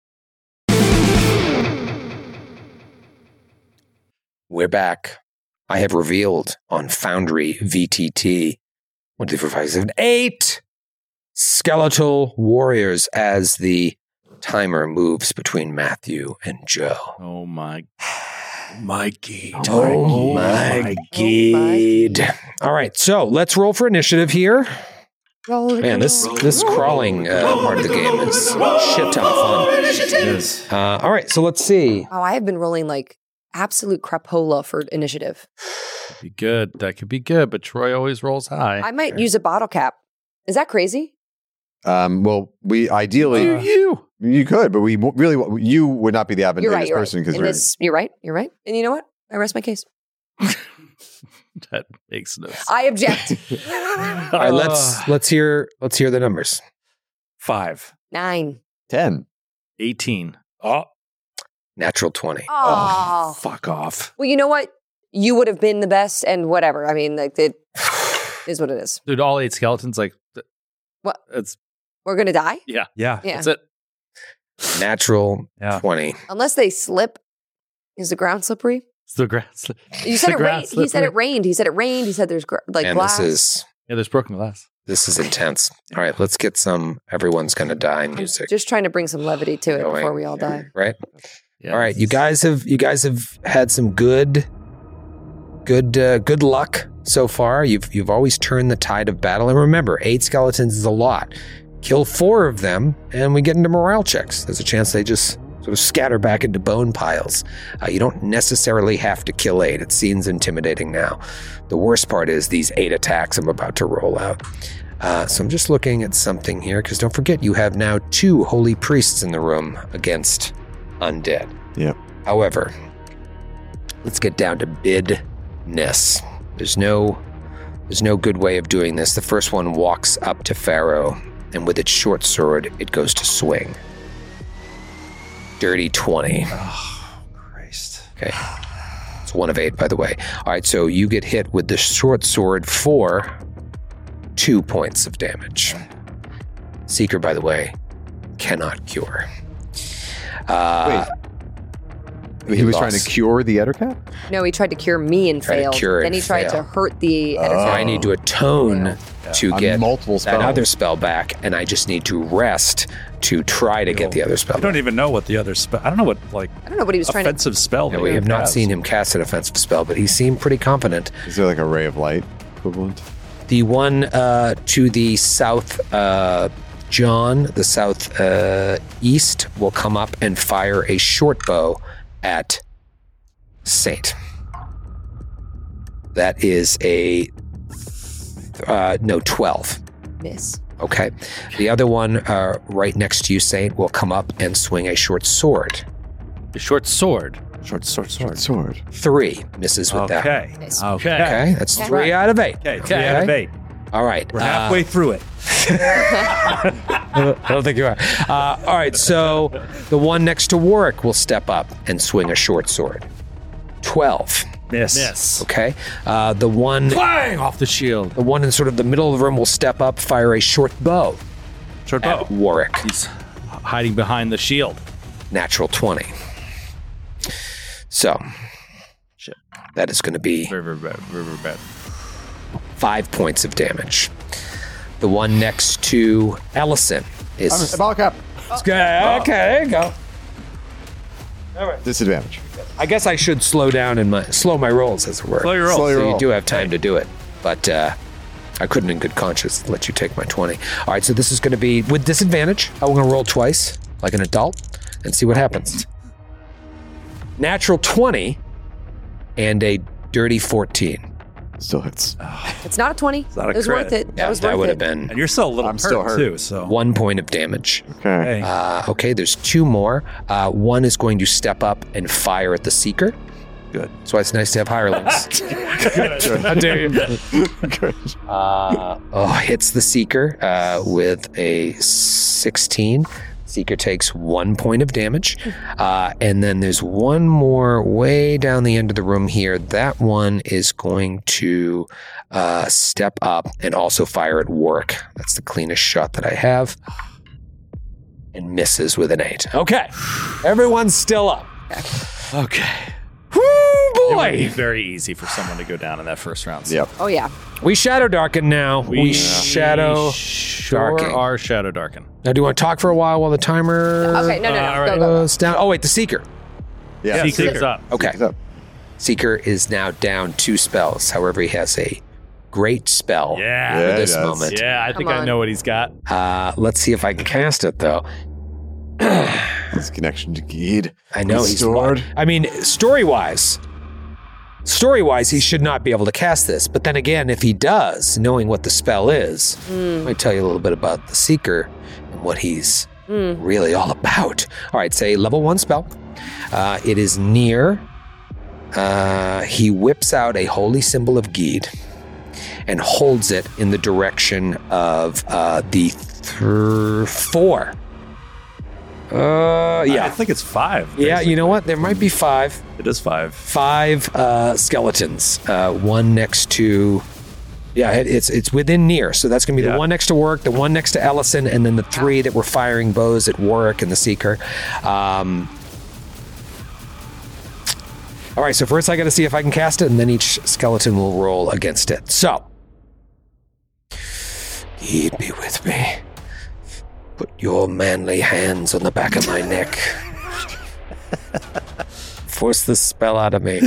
We're back. I have revealed on Foundry V T T one, two, three, four, five, seven, eight skeletal warriors as the timer moves between Matthew and Joe. Oh my, Mikey. Oh, my God. All right, so let's roll for initiative here. Man, this this crawling uh, part of the game is a shit ton of fun. It is. Uh, all right, so let's see. Oh, I have been rolling like absolute crapola for initiative. Could be good. That could be good, but Troy always rolls high. I might use a bottle cap. Is that crazy? Um, well, we ideally Uh, you you could, but we w- really you would not be the You're advantageous right. You're person right. because In we're this- You're right. You're right. And you know what? I rest my case. That makes no sense. I object. All right, let's let's hear let's hear the numbers. Five. Nine. ten. eighteen. Oh, natural twenty. Oh, fuck off. Well, you know what? You would have been the best, and whatever. I mean, like it is what it is. Dude, all eight skeletons, like, th- What? it's, We're gonna die yeah. Yeah. Yeah. That's it. Natural Yeah. twenty. unless they slip. Is the ground slippery? It's the grass. You said it rained. He said it rained. He said it rained. He said there's gr- like And glass. this is Yeah, there's broken glass. this is intense. All right, let's get some everyone's gonna die music. Just trying to bring some levity to it Going. before we all die. Right? Yeah, All right, you guys have you guys have had some good good uh, good luck so far. You've you've always turned the tide of battle, and remember, eight skeletons is a lot. Kill four of them, and we get into morale checks. There's a chance they just sort of scatter back into bone piles. Uh, you don't necessarily have to kill eight. It seems intimidating now. The worst part is these eight attacks I'm about to roll out. Uh, so I'm just looking at something here, because don't forget, you have now two holy priests in the room against undead. Yeah. However, let's get down to bidness. There's no, there's no good way of doing this. The first one walks up to Pharaoh, and with its short sword, it goes to swing. Dirty twenty. Oh, Christ. Okay. It's one of eight, by the way. All right, so you get hit with the short sword for two points of damage. Seeker, by the way, cannot cure. Uh, He was trying to cure the Ettercap? No, he tried to cure me and Tried to failed. cure then and he tried to fail. hurt the So editor. I need to atone to On get multiple that spells. other spell back, and I just need to rest to try to get the other spell I don't even know what the other spell. I don't know what like. I don't know what he was trying to- offensive spell. Yeah, that we he have not has. seen him cast an offensive spell, but he seemed pretty confident. Is there like a ray of light equivalent? The one uh, to the south, uh, John, the south uh, east, will come up and fire a short bow at Saint. That is a uh, no twelve. Miss. Okay. The other one, uh, right next to you, Saint, will come up and swing a short sword. The short sword. Short sword. Sword. Sword. Three misses with that. Okay. Miss. Okay. Okay, that's three out of eight. Okay. Three out of eight. All right. We're uh, halfway through it. I don't think you are. Uh, all right, so the one next to Warwick will step up and swing a short sword. twelve. Miss. Miss. Okay. Uh, the one Clang off the shield. the one in sort of the middle of the room will step up, fire a short bow Short at bow. Warwick. He's hiding behind the shield. Natural twenty. So Shit. that is going to be Very, very bad. Very, very bad. five points of damage. The one next to Ellison is Ball cap. okay. Okay, there you go. Disadvantage. I guess I should slow down in my slow my rolls, as it were. Slow your rolls. Slow your so roll. you do have time to do it, but uh, I couldn't, in good conscience, let you take my twenty. All right, so this is going to be with disadvantage. I'm going to roll twice, like an adult, and see what happens. Natural twenty and a dirty fourteen. Still hits. It's not a twenty. not a It was crit. worth it. Yeah, that was that worth would it. have been And you're still a little I'm hurt, still hurt. too. So one point of damage. Okay. Hey. Uh, okay, there's two more. Uh, one is going to step up and fire at the Seeker. Good. That's why it's nice to have hirelings. Good. How dare you? Uh, oh, hits the Seeker uh, with a sixteen. Seeker takes one point of damage. Uh, and then there's one more way down the end of the room here. That one is going to uh, step up and also fire at Warwick. That's the cleanest shot that I have. And misses with an eight. Okay. Everyone's still up. Okay. Woo, It boy. would be very easy for someone to go down in that first round. Yep. Oh, yeah. We shadow darken now. We, We shadow sure darken. are shadow darken. Now, do you want to talk for a while while the timer Okay, no, no, no. Uh, all right. Go, go, go. goes down? Oh, wait, the Seeker. Yeah. Seeker's up. Okay. Seeker's up. Seeker is now down two spells. However, he has a great spell Yeah. for Yeah, this he does. moment. Yeah, I think Come I on. know what he's got. Uh, let's see if I can cast it, though. His connection to Geed. I know he's stored. I mean, story-wise, story-wise, he should not be able to cast this. But then again, if he does, knowing what the spell is, I might tell you a little bit about the Seeker and what he's really all about. All right, say level one spell. Uh, it is near. Uh, he whips out a holy symbol of Geed and holds it in the direction of uh, the th- four. Uh, yeah. I think it's five. Yeah, you know what? There might be five. It is five. Five uh, skeletons. Uh, one next to. Yeah, it, it's it's within near. So that's going to be Yeah. the one next to Warwick, the one next to Ellison, and then the three that were firing bows at Warwick and the Seeker. Um, all right, so first I got to see if I can cast it, and then each skeleton will roll against it. So. He'd be with me. Put your manly hands on the back of my neck. Force the spell out of me.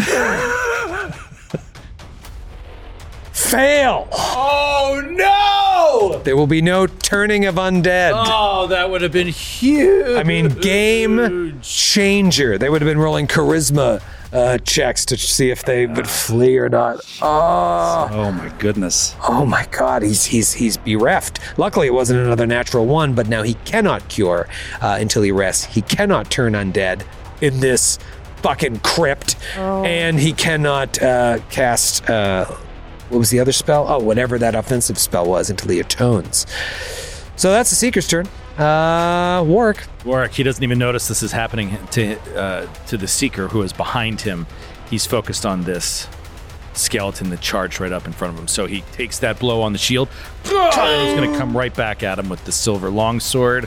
Fail! Oh, no! There will be no turning of undead. Oh, that would have been huge. I mean, game changer. They would have been rolling charisma uh, checks to see if they would flee or not. Oh, Oh my goodness. oh my God! He's he's he's bereft. Luckily, it wasn't another natural one, but now he cannot cure uh, until he rests. He cannot turn undead in this fucking crypt, and he cannot uh, cast. Uh, what was the other spell? Oh, whatever that offensive spell was until he atones. So that's the Seeker's turn. Uh, Warwick. Warwick, he doesn't even notice this is happening to uh, to the Seeker who is behind him. He's focused on this skeleton that charged right up in front of him. So he takes that blow on the shield. He's going to come right back at him with the silver longsword.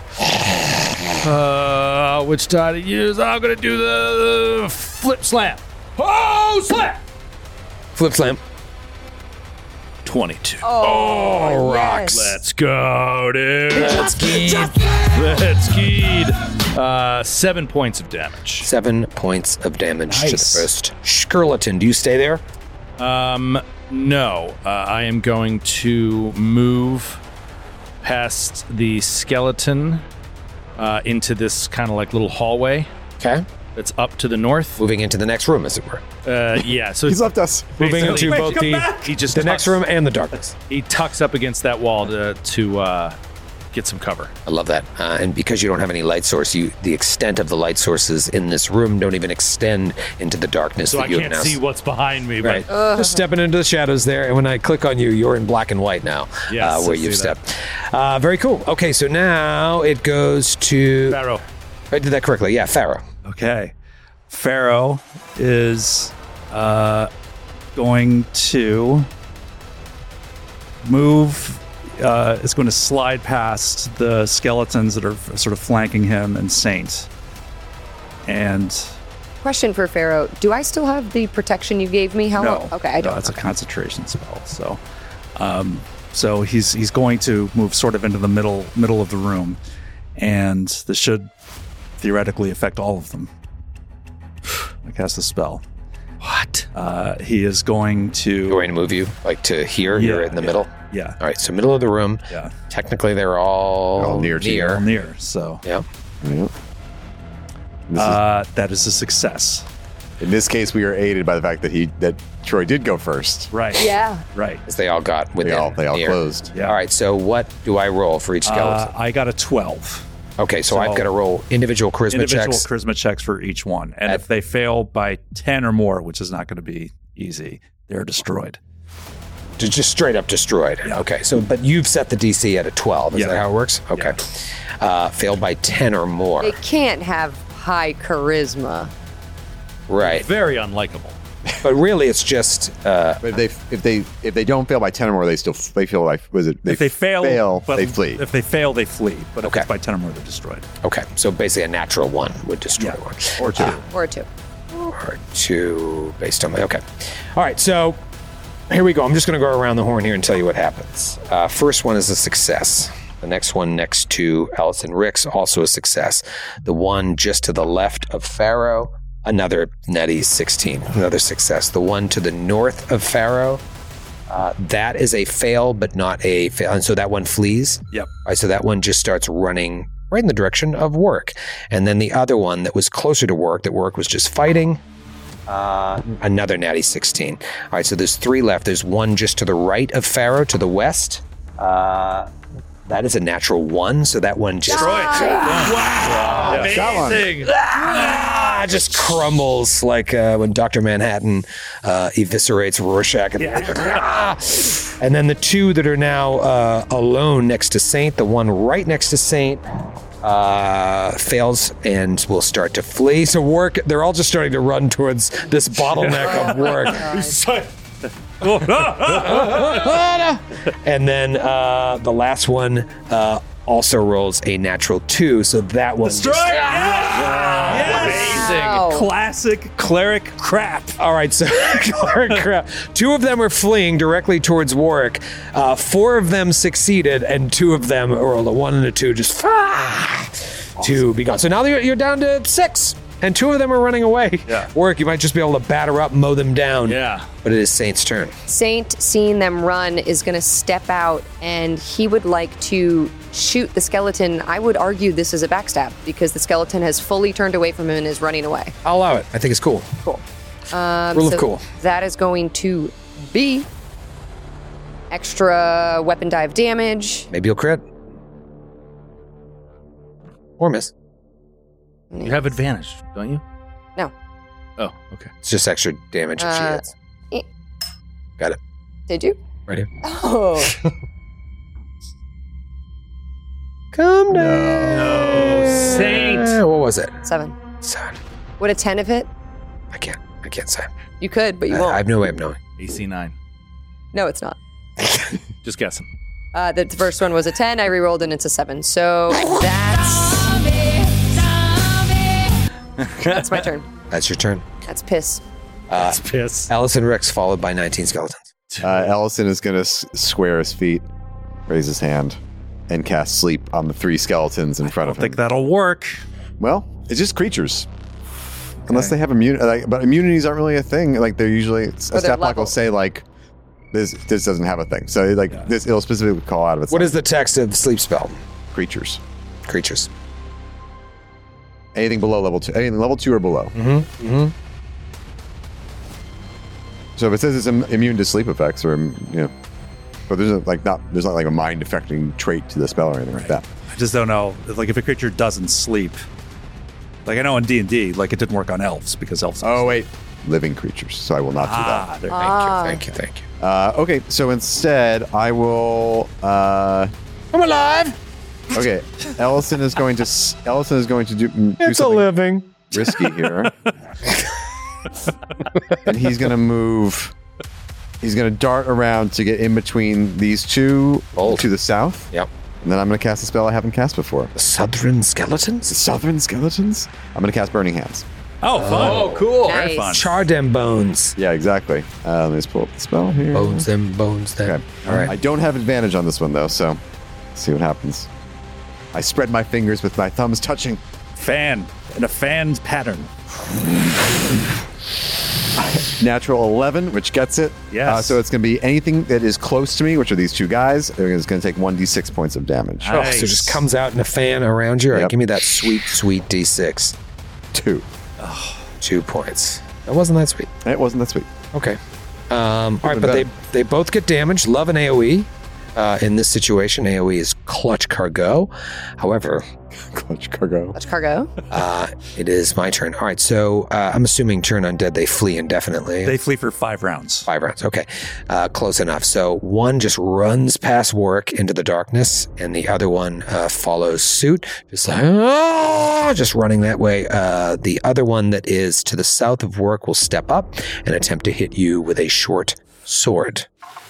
Uh, which die to use? I'm going to do the flip slam. Oh, slap! Flip slam. twenty-two. Oh, rocks. Let's go, dude. Let's Geed. Let's Geed. Uh, seven points of damage. Seven points of damage to the Nice. first skeleton. Do you stay there? Um, no. Uh, I am going to move past the skeleton uh, into this kind of like little hallway Okay. that's up to the north. Moving into the next room, as it were. Uh, yeah, so He's left us. Moving basically- into both the, he just the tucks, next room and the darkness. He tucks up against that wall to to uh, get some cover. I love that. Uh, and because you don't have any light source, you the extent of the light sources in this room don't even extend into the darkness So that I you can't have now. see what's behind me. Right. But Just stepping into the shadows there. And when I click on you, you're in black and white now, Yes, uh, where I you've see that. stepped. Uh, very cool. Okay, so now it goes to. Pharaoh. I did that correctly. Yeah, Pharaoh. Okay. Pharaoh is uh, going to move, uh, is going to slide past the skeletons that are sort of flanking him and Saint. And Question for Pharaoh. Do I still have the protection you gave me? How no, long? Okay, I no, don't. it's a concentration spell. So, um, so he's he's going to move sort of into the middle middle of the room, and this should theoretically affect all of them. I cast a spell. What? Uh, he is going to Going to move you like to here. Yeah, you're in the yeah, middle. Yeah. All right. So middle of the room. Yeah. Technically, they're all, They're all near to you. all near. So Yeah. Yep. This is- uh, that is a success. in this case, we are aided by the fact that he that Troy did go first. Right. Yeah. Right. As they all got within They all they all near. closed. Yeah. All right. So what do I roll for each skeleton? Uh, I got a twelve. Okay, so, I've got to roll individual charisma individual checks. charisma checks for each one. And At- if they fail by ten or more, which is not going to be easy, they're destroyed. To just straight up destroyed. Okay, so but you've set the D C at a twelve. Is Yeah. that how it works? Okay. Uh, failed by ten or more. They can't have high charisma. Right. Very unlikable. But really, it's just. Uh, But if they if they if they don't fail by ten or more, they still they feel like was it? If they fail, but they flee. If they fail, they flee. But Okay. if it's by ten or more, they're destroyed. Okay, so basically a natural one would destroy one. Or two. Uh, Or two. or two based on my. Okay. All right, so here we go. I'm just going to go around the horn here and tell you what happens. Uh, first one is a success. The next one next to Allison Ricks, also a success. The one just to the left of Pharaoh, another netty sixteen, another success. The one to the north of Pharaoh, uh, that is a fail, but not a fail. And so that one flees. Yep. All right, so that one just starts running right in the direction of Work. And then the other one that was closer to Work, that Work was just fighting, uh, another natty sixteen. All right, so there's three left. There's one just to the right of Pharaoh, to the west. Uh, that is a natural one, so that one just... Destroyed. Wow. Amazing. Ah, just crumbles like uh, when Doctor Manhattan uh, eviscerates Rorschach. Ah. And then the two that are now uh, alone next to Saint, the one right next to Saint, uh, fails and will start to flee. So Work, they're all just starting to run towards this bottleneck of Work. And then uh, the last one uh, also rolls a natural two, so that one Destroy! just- Amazing. Wow. Classic cleric crap. All right, so cleric crap. Two of them are fleeing directly towards Warwick. Uh, four of them succeeded, and two of them, or the one and the two, just ah, to be gone. So now you're, you're down to six, and two of them are running away. Yeah. Warwick, you might just be able to batter up, mow them down. Yeah. But it is Saint's turn. Saint, seeing them run, is going to step out, and he would like to shoot the skeleton. I would argue this is a backstab because the skeleton has fully turned away from him and is running away. I'll allow it. I think it's cool. Cool. Um, Rule of so cool. That is going to be extra weapon dive damage. Maybe you'll crit. Or miss. You have advantage, don't you? No. Oh, okay. It's just extra damage if she Uh, hits. eh. Got it. Did you? Right here. Oh. Come down. No, Saint. Uh, what was it? Seven. Seven. Would a ten have hit? I can't. I can't say. You could, but you I, won't. I have no way of knowing. A C nine. No, it's not. Just guessing. Uh, the first one was a ten. I re-rolled and it's a seven. So that's that's my turn. That's your turn. That's piss. Uh, That's piss. Allison Ricks followed by nineteen skeletons. Uh, Ellison is going to s- square his feet, raise his hand, and cast sleep on the three skeletons in front I of don't him. think that'll work. Well, it's just creatures. Unless they have immunity, like, but immunities aren't really a thing. Like they're usually, a they're stat block will level. say like, this this doesn't have a thing. So like this, it'll specifically call out of its What is the text of the sleep spell? creatures. Creatures. Anything below level two, anything level two or below. Mm-hmm. Mm-hmm. So if it says it's im- immune to sleep effects, or you know, but there's a, like not there's not like a mind affecting trait to the spell or anything like that. I just don't know. Like if a creature doesn't sleep, like I know in D and D, like it didn't work on elves because elves. Oh wait, living creatures. So I will not Ah, do there- that. Ah. Thank you. Thank you. Thank you. Uh, okay, so instead I will. Uh, I'm alive. okay, Ellison is going to s- Ellison is going to do, mm, do It's a something living. risky here, and he's going to move. He's going to dart around to get in between these two Bold. to the south. Yep. And then I'm going to cast a spell I haven't cast before. The southern skeletons. The Southern Skeletons? I'm going to cast Burning Hands. Oh, fun. Oh, cool. Nice. Very fun. Char them bones. Yeah, exactly. Uh, let me just pull up the spell here. Bones them. Bones them. Okay. All right. I don't have advantage on this one, though, so let's see what happens. I spread my fingers with my thumbs touching. Fan in a fan pattern. Natural eleven, which gets it. Yes. Uh, so it's going to be anything that is close to me, which are these two guys. It's going to take one d six points of damage. Oh, so it just comes out in a fan around you. All right, Yep. give me that sweet, sweet D six. Two. Two points. That wasn't that sweet. It wasn't that sweet. Okay. Um, all right, Could've but they been they both get damaged. Love and AoE. Uh, in this situation, AoE is Clutch Cargo. However, Clutch Cargo. Clutch Cargo. Uh, it is my turn. All right, so uh, I'm assuming turn undead, they flee indefinitely. They flee for five rounds. Five rounds, okay. Uh, close enough. So one just runs past Warwick into the darkness, and the other one uh, follows suit, just like, ah, just running that way. Uh, the other one that is to the south of Warwick will step up and attempt to hit you with a short sword.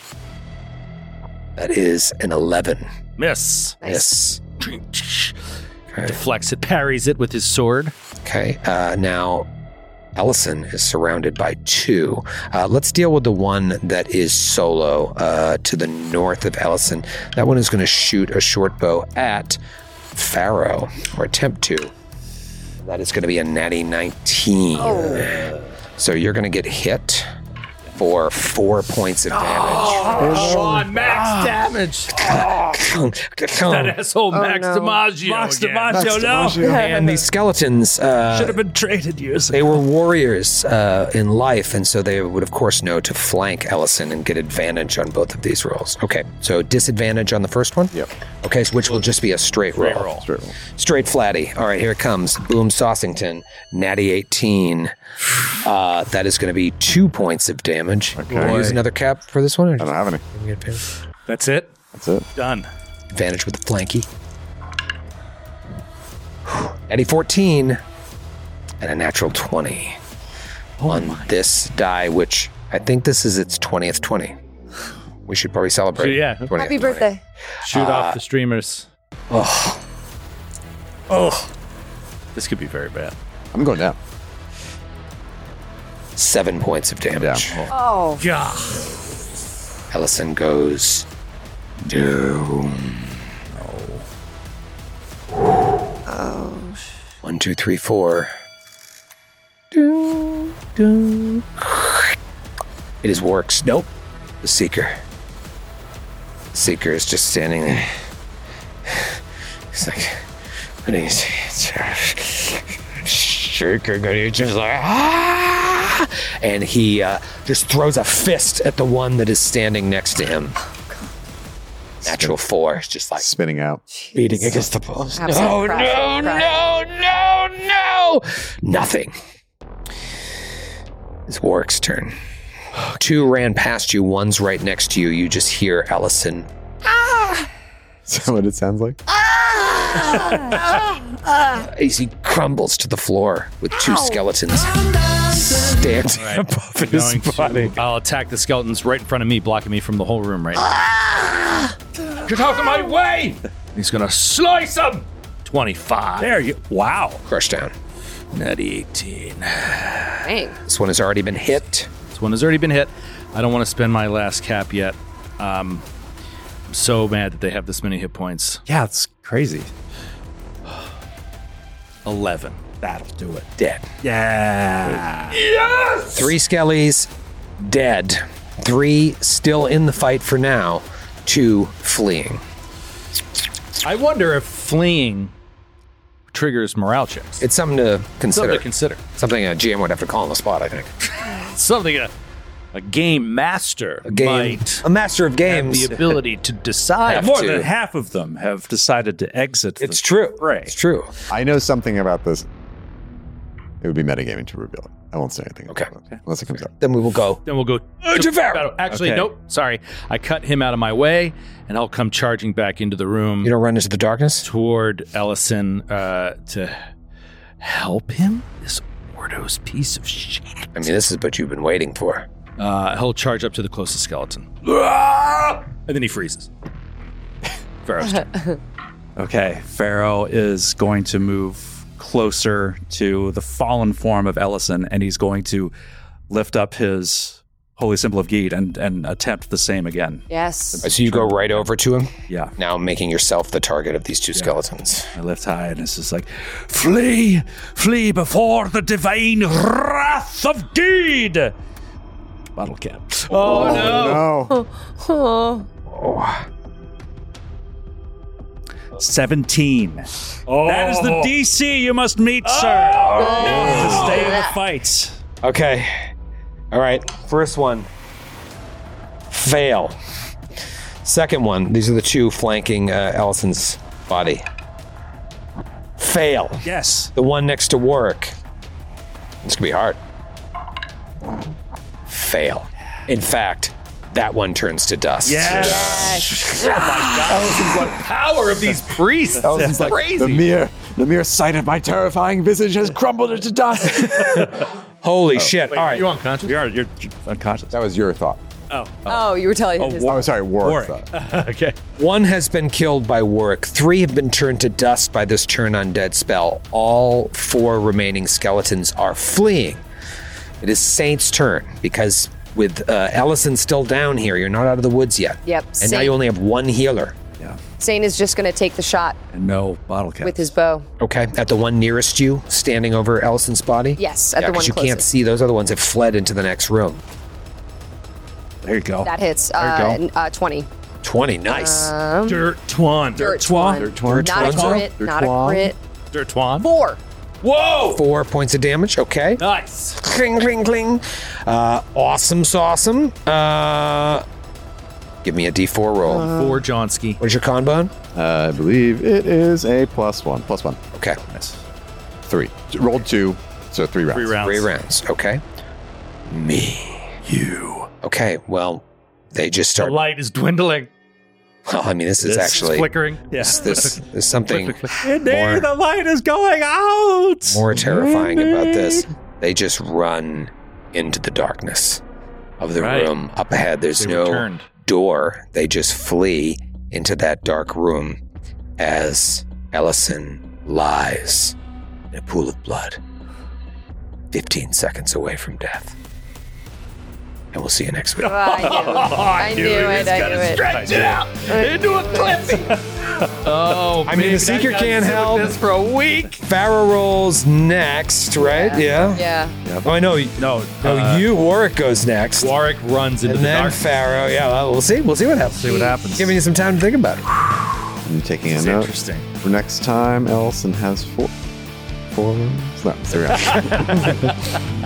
That is an eleven. Miss. Miss. Okay. Deflects it, parries it with his sword. Okay, uh, now Ellison is surrounded by two. Uh, let's deal with the one that is solo uh, to the north of Ellison. That one is going to shoot a short bow at Pharaoh, or attempt to. That is going to be a natty nineteen. Oh. So you're going to get hit for four points of damage. Oh, Sean, max damage. Oh. That asshole Oh, Max no. DiMaggio. Max again. DiMaggio, no. And these skeletons uh, should have been traded years ago. They were warriors uh, in life, and so they would, of course, know to flank Ellison and get advantage on both of these rolls. Okay, so disadvantage on the first one? Yep. Okay, so which will just be a straight roll. Straight roll. Straight roll. Straight flatty. All right, here it comes. Boom Saucington, natty eighteen. Uh, that is going to be two points of damage. Okay. Can I use another cap for this one? Or I don't have any. That's it? That's it. Done. Advantage with the flanky. Natty fourteen and a natural twenty Oh on this die, which I think this is its twentieth twenty. We should probably celebrate. So, yeah. twentieth Happy twenty. birthday. Shoot Uh, off the streamers. Oh. Oh. This could be very bad. I'm going down. Seven points of damage. Oh. Yeah. Ellison goes down. Oh. One, two, three, four. Doo, doo. It is Works. Nope. The Seeker. The Seeker is just standing there. He's like, what is Seeker gonna just like, ah! And he uh, just throws a fist at the one that is standing next to him. Natural four. It's just like spinning out, beating against the post. No, Absolute no, crap. no, no, no. Nothing. It's Warwick's turn. Two ran past you. One's right next to you. You just hear Ellison. Is that what it sounds like? As he crumbles to the floor with two skeletons standing Right. above I'm his going to- body. I'll attack the skeletons right in front of me, blocking me from the whole room right now. Get out of my way! He's gonna slice him! twenty-five. There you Wow. Crush down. Natty eighteen. Dang. This one has already been hit. This one has already been hit. I don't want to spend my last cap yet. Um, I'm so mad that they have this many hit points. Yeah, it's crazy. eleven. That'll do it. Dead. Yeah. Yes! Three skellies dead. Three still in the fight for now. Two fleeing. I wonder if fleeing triggers morale checks. It's something to consider. Something to consider. Something a G M would have to call on the spot, I think. Something a, a game master A game, might a master of have games. the ability to decide. Have More to. than half of them have decided to exit. It's the true. fray. It's true. I know something about this. It would be metagaming to reveal it. I won't say anything. Okay. About it, unless it comes up. Then we will go. Then we'll go Uh, to Pharaoh. Actually, Okay. nope. Sorry. I cut him out of my way, and I'll come charging back into the room You don't run into the darkness? toward Ellison uh, to help him. This Ordo's piece of shit. I mean, this is what you've been waiting for. Uh, he'll charge up to the closest skeleton. And then he freezes. Pharaoh's turn. Okay, Pharaoh is going to move closer to the fallen form of Ellison, and he's going to lift up his holy symbol of Geed and, and attempt the same again. Yes. So you go right over to him, Yeah, now making yourself the target of these two skeletons. I lift high, and it's just like, flee, flee before the divine wrath of Geed. Bottle cap. Oh, no. No. Oh. seventeen. Oh. That is the D C you must meet, sir, to stay in the fight. Okay. All right. First one. Fail. Second one. These are the two flanking uh, Ellison's body. Fail. Yes. The one next to Warwick. This could be hard. Fail. In fact, that one turns to dust. Yes. Yes. Oh my God. Ellison's like, power of these priests. Ellison's like, crazy. the mere, the mere sight of my terrifying visage has crumbled into dust. Holy shit. Wait, All right. You unconscious? You're, you're unconscious. That was your thought. Oh. Oh, you were telling Oh, his oh sorry, Warwick. Warwick. thought. Okay. One has been killed by Warwick. Three have been turned to dust by this turn undead spell. All four remaining skeletons are fleeing. It is Saint's turn because with uh, Ellison still down here, you're not out of the woods yet. Yep. And now Saint- you only have one healer. Yeah. Saint is just going to take the shot And no bottle cap. with his bow. Okay, at the one nearest you, standing over Ellison's body? Yes, at yeah, the one because you can't closest. see. Those other ones have fled into the next room. There you go. That hits There you uh, go. n- uh, twenty. twenty, nice. Um, Dirt Twan. Dirt Twan. Dirt Twan. Not a Twan. crit. Dirt Not a Twan. crit. Dirt Twan. Four. Whoa. Four points of damage, okay. Nice. Cling, cling, cling. Uh, awesome, awesome. Uh, give me a D four roll. Four Johnsky. What is your con bone? Uh, I believe it is a plus one. Plus one. Okay. Nice. Three. Rolled two, so three rounds. Three rounds. Three rounds, okay. Me. You. Okay, well, they just The start. light is dwindling. Well, I mean, this is This actually. flickering. This, this is something Indeed, the light is going out. more terrifying about this. They just run into the darkness of the Right. room up ahead. There's They no returned. door. They just flee into that dark room as Ellison lies in a pool of blood, fifteen seconds away from death. And we'll see you next week. Oh, I knew, I knew it. I knew it. Stretch it out into a cliffy. Oh, I mean, the secret can't help. This for a week. Pharaoh rolls next, right? Yeah. Yeah. Oh, I know. No, No, uh, you, Warwick goes next. Warwick runs into and the then dark. Pharaoh. Yeah, well, we'll see. We'll see what happens. See what happens. Giving you some time to think about it. I'm taking a It's note. interesting. For next time, Ellison has four. Four rooms? No, three rounds.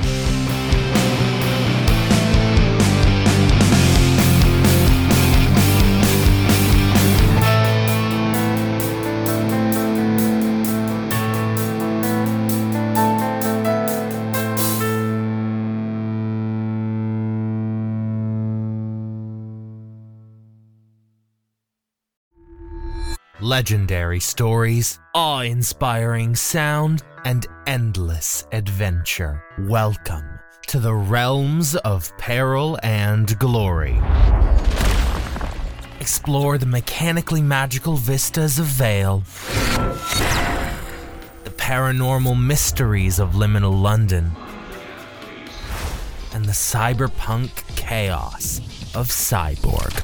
Legendary stories, awe-inspiring sound, and endless adventure. Welcome to the realms of peril and glory. Explore the mechanically magical vistas of Vale, the paranormal mysteries of liminal London, and the cyberpunk chaos of Cyborg.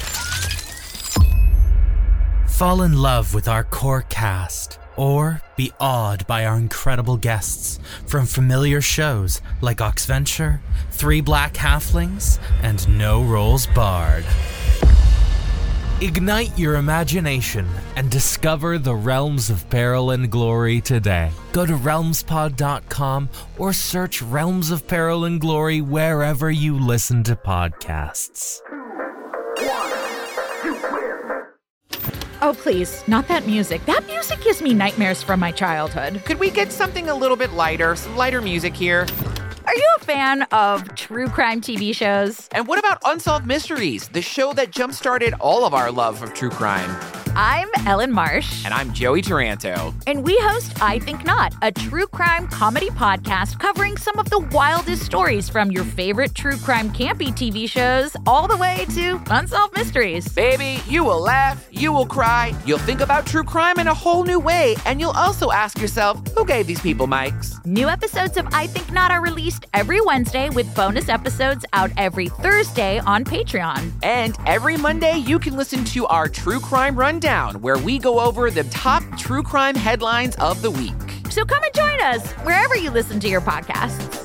Fall in love with our core cast, or be awed by our incredible guests from familiar shows like Oxventure, Three Black Halflings, and No Rolls Barred. Ignite your imagination and discover the realms of peril and glory today. Go to realms pod dot com or search Realms of Peril and Glory wherever you listen to podcasts. Oh, please, not that music. That music gives me nightmares from my childhood. Could we get something a little bit lighter, some lighter music here? Are you a fan of true crime T V shows? And what about Unsolved Mysteries, the show that jump-started all of our love of true crime? I'm Ellen Marsh. And I'm Joey Taranto. And we host I Think Not, a true crime comedy podcast covering some of the wildest stories from your favorite true crime campy T V shows all the way to Unsolved Mysteries. Baby, you will laugh, you will cry, you'll think about true crime in a whole new way, and you'll also ask yourself, who gave these people mics? New episodes of I Think Not are released every Wednesday with bonus episodes out every Thursday on Patreon. And every Monday, you can listen to our True Crime Rundown, where we go over the top true crime headlines of the week. So come and join us wherever you listen to your podcasts.